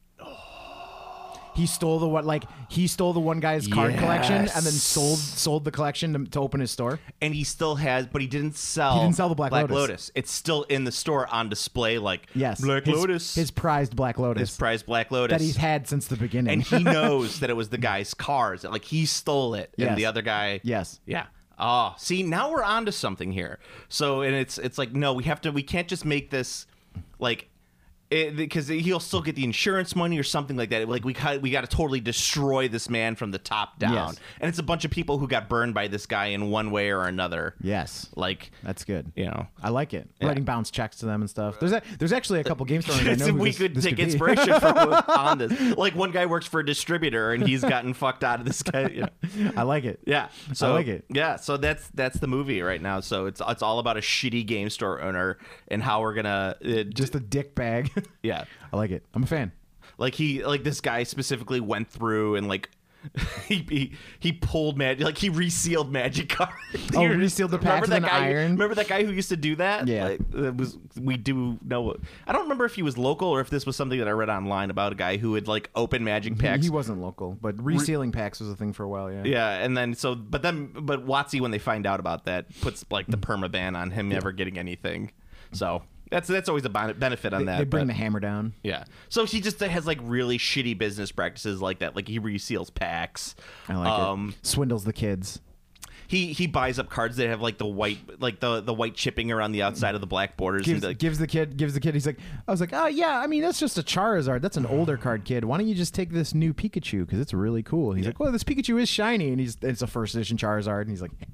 Speaker 2: He stole the what like he stole the one guy's card collection and then
Speaker 3: Yes.
Speaker 2: sold sold the collection to, to open his store.
Speaker 3: and he still has, but he didn't sell.
Speaker 2: He didn't sell the Black Lotus.
Speaker 3: It's still in the store on display, like
Speaker 2: Yes,
Speaker 3: Black
Speaker 2: his,
Speaker 3: Lotus,
Speaker 2: his prized Black Lotus
Speaker 3: his prized Black Lotus
Speaker 2: that he's had since the beginning.
Speaker 3: and he knows that it was the guy's cards. Like he stole it,
Speaker 2: Yes.
Speaker 3: and the other guy,
Speaker 2: Yes.
Speaker 3: yeah. Oh, see, now we're on to something here. So, and it's it's like no, we have to. We can't just make this like. Because he'll still get the insurance money or something like that. Like we got, we got to totally destroy this man from the top down,
Speaker 2: Yes.
Speaker 3: and it's a bunch of people who got burned by this guy in one way or another.
Speaker 2: yes,
Speaker 3: Like
Speaker 2: that's good.
Speaker 3: you know,
Speaker 2: I like it.
Speaker 3: Yeah.
Speaker 2: Writing bounce checks to them and stuff. There's a, there's actually a couple game stores I know who
Speaker 3: we
Speaker 2: this-
Speaker 3: could
Speaker 2: this
Speaker 3: take
Speaker 2: be.
Speaker 3: inspiration from on this. Like one guy works for a distributor and he's gotten fucked out of this guy. You know.
Speaker 2: I like it.
Speaker 3: Yeah, so
Speaker 2: I like it.
Speaker 3: Yeah, so that's that's the movie right now. So it's it's all about a shitty game store owner and how we're gonna uh,
Speaker 2: Just a dick bag.
Speaker 3: yeah,
Speaker 2: I like it. I'm a fan.
Speaker 3: like he like this guy specifically went through and like. he, he he pulled magic like he resealed magic cards.
Speaker 2: Oh,
Speaker 3: You
Speaker 2: resealed the
Speaker 3: remember
Speaker 2: packs
Speaker 3: that
Speaker 2: with an
Speaker 3: guy,
Speaker 2: iron?
Speaker 3: Remember that guy who used to do that?
Speaker 2: Yeah.
Speaker 3: Like, it was we do know. I don't remember if he was local or if this was something that I read online about a guy who would like open magic packs.
Speaker 2: He wasn't local, but resealing packs was a thing for a while. Yeah.
Speaker 3: Yeah, and then so, but then, but WotC when they find out about that puts like the perma ban on him ever getting anything. So that's that's always a bon- benefit on
Speaker 2: They,
Speaker 3: that.
Speaker 2: they bring
Speaker 3: but-
Speaker 2: the hammer down.
Speaker 3: yeah, so he just has like really shitty business practices like that. Like he reseals packs.
Speaker 2: I like
Speaker 3: um,
Speaker 2: it. Swindles the kids.
Speaker 3: He he buys up cards that have like the white like the the white chipping around the outside of the black borders.
Speaker 2: Gives,
Speaker 3: and like,
Speaker 2: gives the kid. Gives the kid. He's like, I was like, oh yeah. I mean, that's just a Charizard. That's an older card, kid. Why don't you just take this new Pikachu because it's really cool. He's like, well, this Pikachu is shiny, and he's it's a first edition Charizard, and he's like,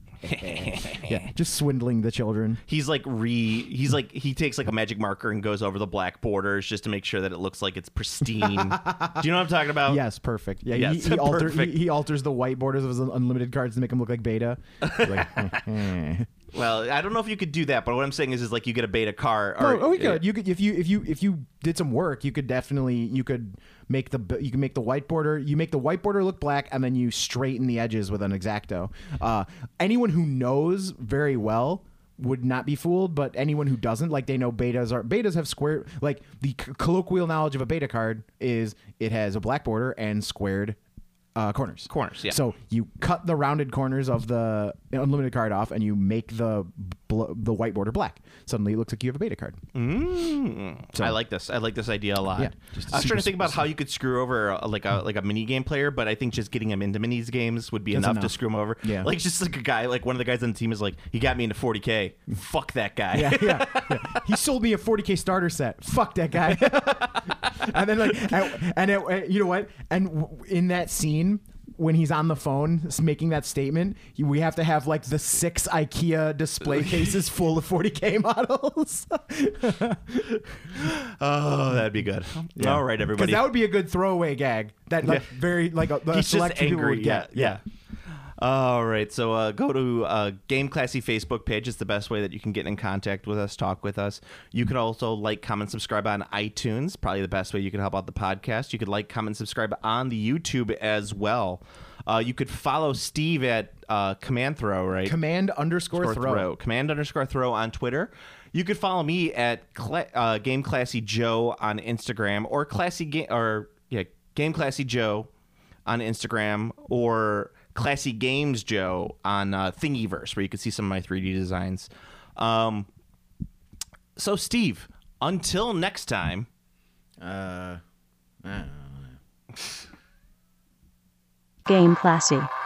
Speaker 2: yeah, just swindling the children.
Speaker 3: he's like re he's like he takes like a magic marker and goes over the black borders just to make sure that it looks like it's pristine. Do you know what I'm talking about?
Speaker 2: Yes, perfect. Yeah,
Speaker 3: Yes,
Speaker 2: he, he, alter, he,
Speaker 3: perfect.
Speaker 2: he alters the white borders of his unlimited cards to make them look like beta. Like, eh.
Speaker 3: Well, I don't know if you could do that, but what I'm saying is, is like you get a beta car.
Speaker 2: No,
Speaker 3: Or,
Speaker 2: oh, we could. You could if you if you if you did some work, you could definitely you could make the you can make the white border. You make the white border look black, and then you straighten the edges with an X-Acto. Uh, anyone who knows very well would not be fooled, but anyone who doesn't, like, they know betas are betas have square, like the c- colloquial knowledge of a beta card is it has a black border and squared uh, corners.
Speaker 3: Corners, yeah.
Speaker 2: So you cut the rounded corners of the unlimited card off, and you make the bl- the white border black. Suddenly, it looks like you have a beta card.
Speaker 3: Mm.
Speaker 2: So-
Speaker 3: I like this. I like this idea a lot.
Speaker 2: Yeah,
Speaker 3: I
Speaker 2: just
Speaker 3: was trying
Speaker 2: super
Speaker 3: to think about
Speaker 2: simple.
Speaker 3: how you could screw over uh, like a like a mini game player, but I think just getting him into minis games would be
Speaker 2: That's
Speaker 3: enough, to
Speaker 2: enough.
Speaker 3: screw him over.
Speaker 2: Yeah.
Speaker 3: Like just like a guy, like one of the guys on the team is like, he got me into forty K. Fuck that guy.
Speaker 2: Yeah, yeah, yeah. He sold me a forty K starter set. Fuck that guy. And then like, and, and it, you know what? And w- in that scene, when he's on the phone s- making that statement, he- we have to have like the six IKEA display cases full of forty K models.
Speaker 3: Oh, that'd be good. All right,
Speaker 2: Because
Speaker 3: everybody.
Speaker 2: that would be a good throwaway gag. That like
Speaker 3: Yeah.
Speaker 2: very like a, the
Speaker 3: He's
Speaker 2: select
Speaker 3: just
Speaker 2: few people
Speaker 3: angry.
Speaker 2: would
Speaker 3: Yeah,
Speaker 2: get.
Speaker 3: yeah. All right, so uh, go to uh, Game Classy Facebook page. It's the best way that you can get in contact with us, talk with us. You can also like, comment, subscribe on iTunes. Probably the best way you can help out the podcast. You could like, comment, subscribe on the YouTube as well. Uh, you could follow Steve at uh, Command Throw, right?
Speaker 2: Command underscore
Speaker 3: Underscore
Speaker 2: throw.
Speaker 3: Command underscore throw on Twitter. You could follow me at Cla- uh, Game Classy Joe on Instagram, or Classy Game or yeah Game Classy Joe on Instagram, or Classy Games Joe on uh, Thingiverse, where you can see some of my three D designs. Um, so Steve, until next time.
Speaker 2: Uh, I don't know.
Speaker 1: Game Classy.